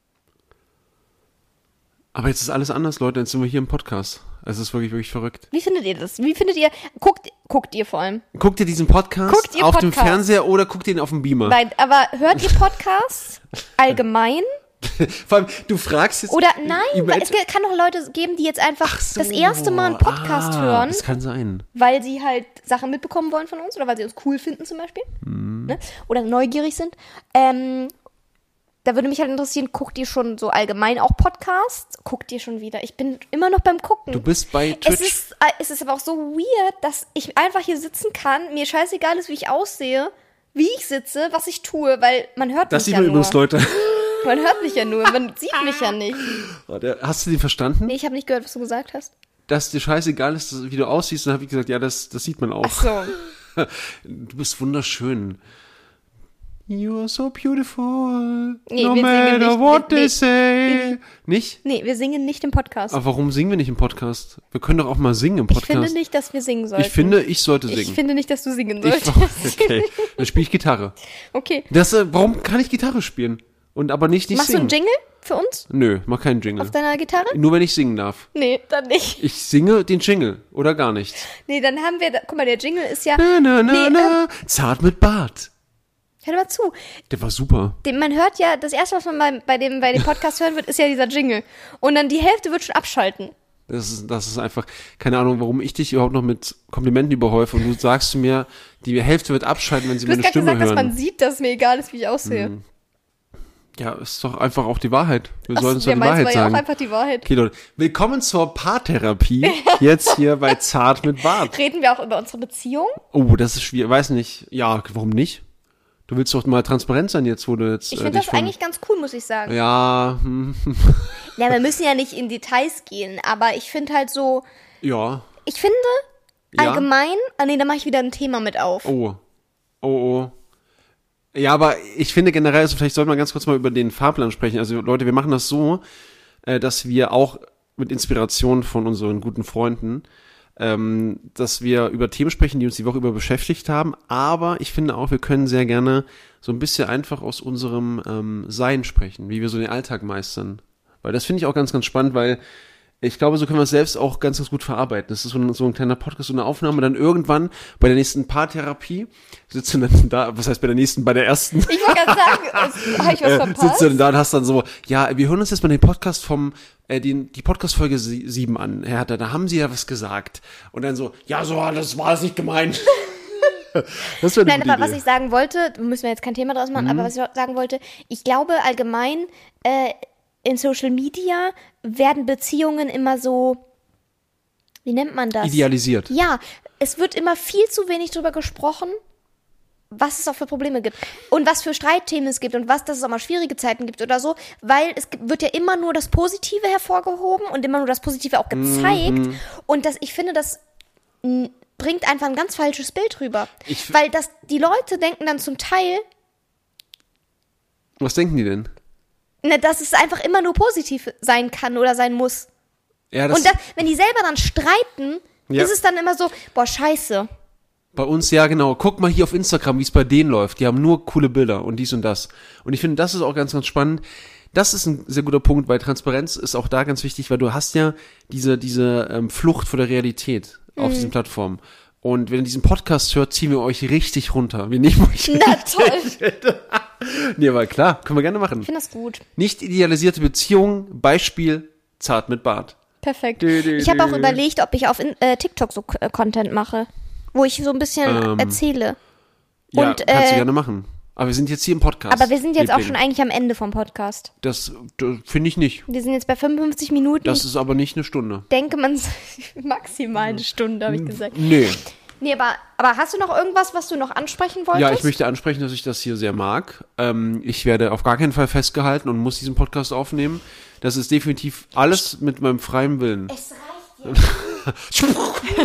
Aber jetzt ist alles anders, Leute. Jetzt sind wir hier im Podcast. Es ist wirklich, wirklich verrückt. Wie findet ihr das? Wie findet ihr, guckt, guckt ihr vor allem? Guckt ihr diesen Podcast guckt ihr auf Podcast? dem Fernseher oder guckt ihr ihn auf dem Beamer? Nein, aber hört ihr Podcasts allgemein? Vor allem, du fragst jetzt... Oder nein, weil es kann doch Leute geben, die jetzt einfach so, das erste Mal einen Podcast ah, hören. Das kann sein. Weil sie halt Sachen mitbekommen wollen von uns oder weil sie uns cool finden zum Beispiel. Mhm. Ne? Oder neugierig sind. Ähm... Da würde mich halt interessieren, guckt ihr schon so allgemein auch Podcasts? Guckt ihr schon wieder? Ich bin immer noch beim Gucken. Du bist bei Twitch. Es ist, es ist aber auch so weird, dass ich einfach hier sitzen kann, mir scheißegal ist, wie ich aussehe, wie ich sitze, was ich tue, weil man hört das mich ja nur. Das sieht man übrigens, Leute. Man hört mich ja nur, man sieht mich ja nicht. Hast du die verstanden? Nee, ich habe nicht gehört, was du gesagt hast. Dass dir scheißegal ist, wie du aussiehst, dann habe ich gesagt, ja, das, das sieht man auch. Ach so. Du bist wunderschön. You are so beautiful, nee, no wir matter nicht, what wir, they say. Nee, nicht? Nee, wir singen nicht im Podcast. Aber warum singen wir nicht im Podcast? Wir können doch auch mal singen im Podcast. Ich finde nicht, dass wir singen sollten. Ich finde, ich sollte singen. Ich finde nicht, dass du singen Ich, solltest. okay, dann spiele ich Gitarre. Okay. Das, äh, warum kann ich Gitarre spielen? Und aber nicht, nicht Machst singen? du einen Jingle für uns? Nö, mach keinen Jingle. Auf deiner Gitarre? Nur wenn ich singen darf. Nee, dann nicht. Ich singe den Jingle oder gar nichts. Nee, dann haben wir, guck mal, der Jingle ist ja, Na, na, na, nee, na. Zart mit Bart. hör mal zu. Der war super. Den, man hört ja, das erste, was man bei, bei, dem, bei dem Podcast hören wird, ist ja dieser Jingle. Und dann die Hälfte wird schon abschalten. Das ist, das ist einfach, keine Ahnung, warum ich dich überhaupt noch mit Komplimenten überhäufe und du sagst zu mir, die Hälfte wird abschalten, wenn sie Du hast meine gerade Stimme gesagt, dass hören. man sieht, dass mir egal ist, wie ich aussehe. Hm. Ja, ist doch einfach auch die Wahrheit. Wir Ach, sollten uns ja, doch die meins Wahrheit war ja sagen. auch einfach die Wahrheit. Okay, Leute, willkommen zur Paartherapie. Jetzt hier bei Zart mit Bart. Reden wir auch über unsere Beziehung? Oh, das ist schwierig. Weiß nicht. Ja, warum nicht? Du willst doch mal transparent sein jetzt, wo du jetzt. Ich äh, finde dich das von- eigentlich ganz cool, muss ich sagen. Ja, hm, Ja, wir müssen ja nicht in Details gehen, aber ich finde halt so, ja. ich finde Ja. allgemein, ah nee, da mache ich wieder ein Thema mit auf. Oh. Oh, oh. Ja, aber ich finde generell, also vielleicht sollte man ganz kurz mal über den Fahrplan sprechen. Also Leute, wir machen das so, äh, dass wir auch mit Inspiration von unseren guten Freunden, ähm, dass wir über Themen sprechen, die uns die Woche über beschäftigt haben. Aber ich finde auch, wir können sehr gerne so ein bisschen einfach aus unserem ähm, Sein sprechen, wie wir so den Alltag meistern. Weil das finde ich auch ganz, ganz spannend, weil ich glaube, so können wir es selbst auch ganz, ganz gut verarbeiten. Das ist so ein, so ein kleiner Podcast, so eine Aufnahme. Dann irgendwann bei der nächsten Paartherapie sitzen dann da, was heißt bei der nächsten, bei der ersten, Ich wollte gerade sagen, habe ich was äh, verpasst? sitzt du dann da und hast dann so, ja, wir hören uns jetzt mal den Podcast vom, äh, den, die Podcast-Folge sie- sieben an, Herr Hatter, da haben Sie ja was gesagt. Und dann so, ja, so, das war es nicht gemeint. Das wäre eine Nein, gute aber was Idee. ich sagen wollte, müssen wir jetzt kein Thema draus machen, aber was ich sagen wollte, ich glaube allgemein, äh, in Social Media werden Beziehungen immer so, wie nennt man das? Idealisiert. Ja, es wird immer viel zu wenig drüber gesprochen, was es auch für Probleme gibt und was für Streitthemen es gibt und was, dass es auch mal schwierige Zeiten gibt oder so, weil es gibt- wird ja immer nur das Positive hervorgehoben und immer nur das Positive auch gezeigt Mhm. und das, ich finde, das m, bringt einfach ein ganz falsches Bild rüber, Ich- weil das, die Leute denken dann zum Teil, Was denken die denn? ne, dass es einfach immer nur positiv sein kann oder sein muss. Ja, das Und das, wenn die selber dann streiten, Ja. ist es dann immer so, boah, scheiße. bei uns, ja genau, guck mal hier auf Instagram, wie es bei denen läuft. Die haben nur coole Bilder und dies und das. Und ich finde, das ist auch ganz, ganz spannend. Das ist ein sehr guter Punkt, weil Transparenz ist auch da ganz wichtig, weil du hast ja diese, diese ähm, Flucht vor der Realität auf Mhm. diesen Plattformen. Und wenn ihr diesen Podcast hört, ziehen wir euch richtig runter. Wir nehmen euch Na toll. Nee, aber klar, können wir gerne machen. Ich finde das gut. Nicht idealisierte Beziehungen, Beispiel Zart mit Bart. Perfekt. Dü, dü, Ich habe auch dü. überlegt, ob ich auf in, äh, TikTok so äh, Content mache, wo ich so ein bisschen Ähm, erzähle. Ja, Und, kannst du äh, gerne machen. Aber wir sind jetzt hier im Podcast. Aber wir sind jetzt auch Liebling. schon eigentlich am Ende vom Podcast. Das, das finde ich nicht. Wir sind jetzt bei fünfundfünfzig Minuten. Das ist aber nicht eine Stunde. ich denke, man maximal eine Stunde, habe ich gesagt. Nee. Nee, aber, aber hast du noch irgendwas, was du noch ansprechen wolltest? Ja, ich möchte ansprechen, dass ich das hier sehr mag. Ähm, ich werde auf gar keinen Fall festgehalten und muss diesen Podcast aufnehmen. Das ist definitiv alles mit meinem freien Willen. Es reicht jetzt.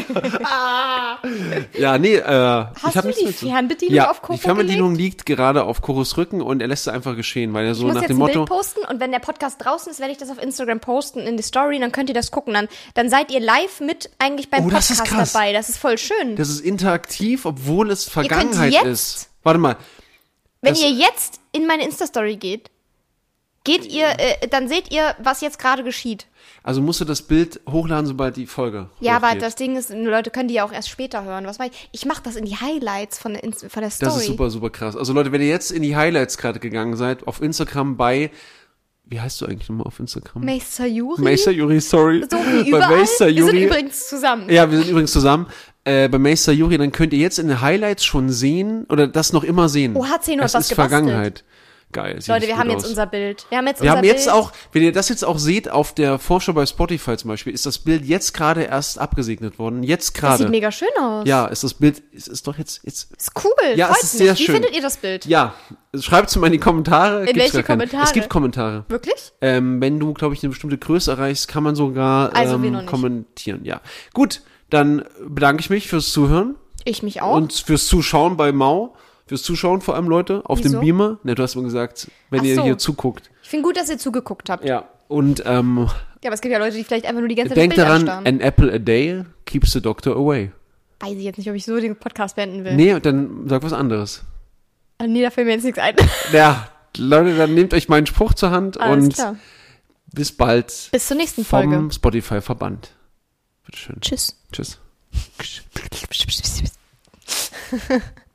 Ja, nee, äh, Hast ich habe du nichts die mehr zu- Fernbedienung ja, auf Kofo die Fernbedienung liegt gerade auf Koros Rücken und er lässt es einfach geschehen, weil er so Ich muss nach jetzt dem ein Motto, Bild posten und wenn der Podcast draußen ist, werde ich das auf Instagram posten in die Story, dann könnt ihr das gucken. Dann, dann seid ihr live mit eigentlich beim Oh, das ist Podcast krass. dabei. Das ist voll schön. das ist interaktiv, obwohl es könnt Vergangenheit jetzt- ist. Warte mal, wenn das- ihr jetzt in meine Insta-Story geht, geht ihr, äh, dann seht ihr, was jetzt gerade geschieht. also musst du das Bild hochladen, sobald die Folge Ja, aber hochgeht. das Ding ist, Leute können die ja auch erst später hören. Was mach ich? Ich mache das in die Highlights von der, Inst- von der Story. Das ist super, super krass. Also Leute, wenn ihr jetzt in die Highlights gerade gegangen seid, auf Instagram bei, wie heißt du eigentlich nochmal auf Instagram? Meister Juri. Meister Juri, sorry. So wie Bei überall. Meister Wir sind Juri, übrigens zusammen. ja, wir sind übrigens zusammen. Äh, bei Meister Juri, dann könnt ihr jetzt in den Highlights schon sehen, oder das noch immer sehen. Oh, hat sie nur es was ist gebastelt. Vergangenheit. Geil. sieht Leute, richtig wir haben gut jetzt aus. unser Bild. Wir haben jetzt Wir unser haben jetzt Bild. auch, wenn ihr das jetzt auch seht, auf der Vorschau bei Spotify zum Beispiel, ist das Bild jetzt gerade erst abgesegnet worden. Jetzt Das sieht gerade. mega schön aus. Ja, ist das Bild, ist, ist doch jetzt, jetzt, Ist cool. Ja, Freut es ist mich. sehr Wie schön. findet ihr das Bild? ja, schreibt es mal in die Kommentare. In welche gar keine. Kommentare? Es gibt Kommentare. Wirklich? Ähm, wenn du, glaube ich, eine bestimmte Größe erreichst, kann man sogar Also wir ähm, noch nicht. kommentieren. Ja, gut, dann bedanke ich mich fürs Zuhören Ich mich auch. und fürs Zuschauen bei Mau. Fürs Zuschauen vor allem, Leute, auf Wieso? dem Beamer. Ne, du hast mir gesagt, wenn Ach ihr so. hier zuguckt. Ich finde gut, dass ihr zugeguckt habt. Ja. Und ähm, Ja, aber es gibt ja Leute, die vielleicht einfach nur die ganze Zeit denkt das Bild daran, anstarren. an apple a day keeps the doctor away. Weiß ich jetzt nicht, ob ich so den Podcast beenden will. Nee, dann sag was anderes. Ah, nee, da fällt mir jetzt nichts ein. Ja, Leute, dann nehmt euch meinen Spruch zur Hand Alles und klar. bis bald Bis zur nächsten vom Folge. Spotify-Verband. Bitteschön. Tschüss. Tschüss. Tschüss.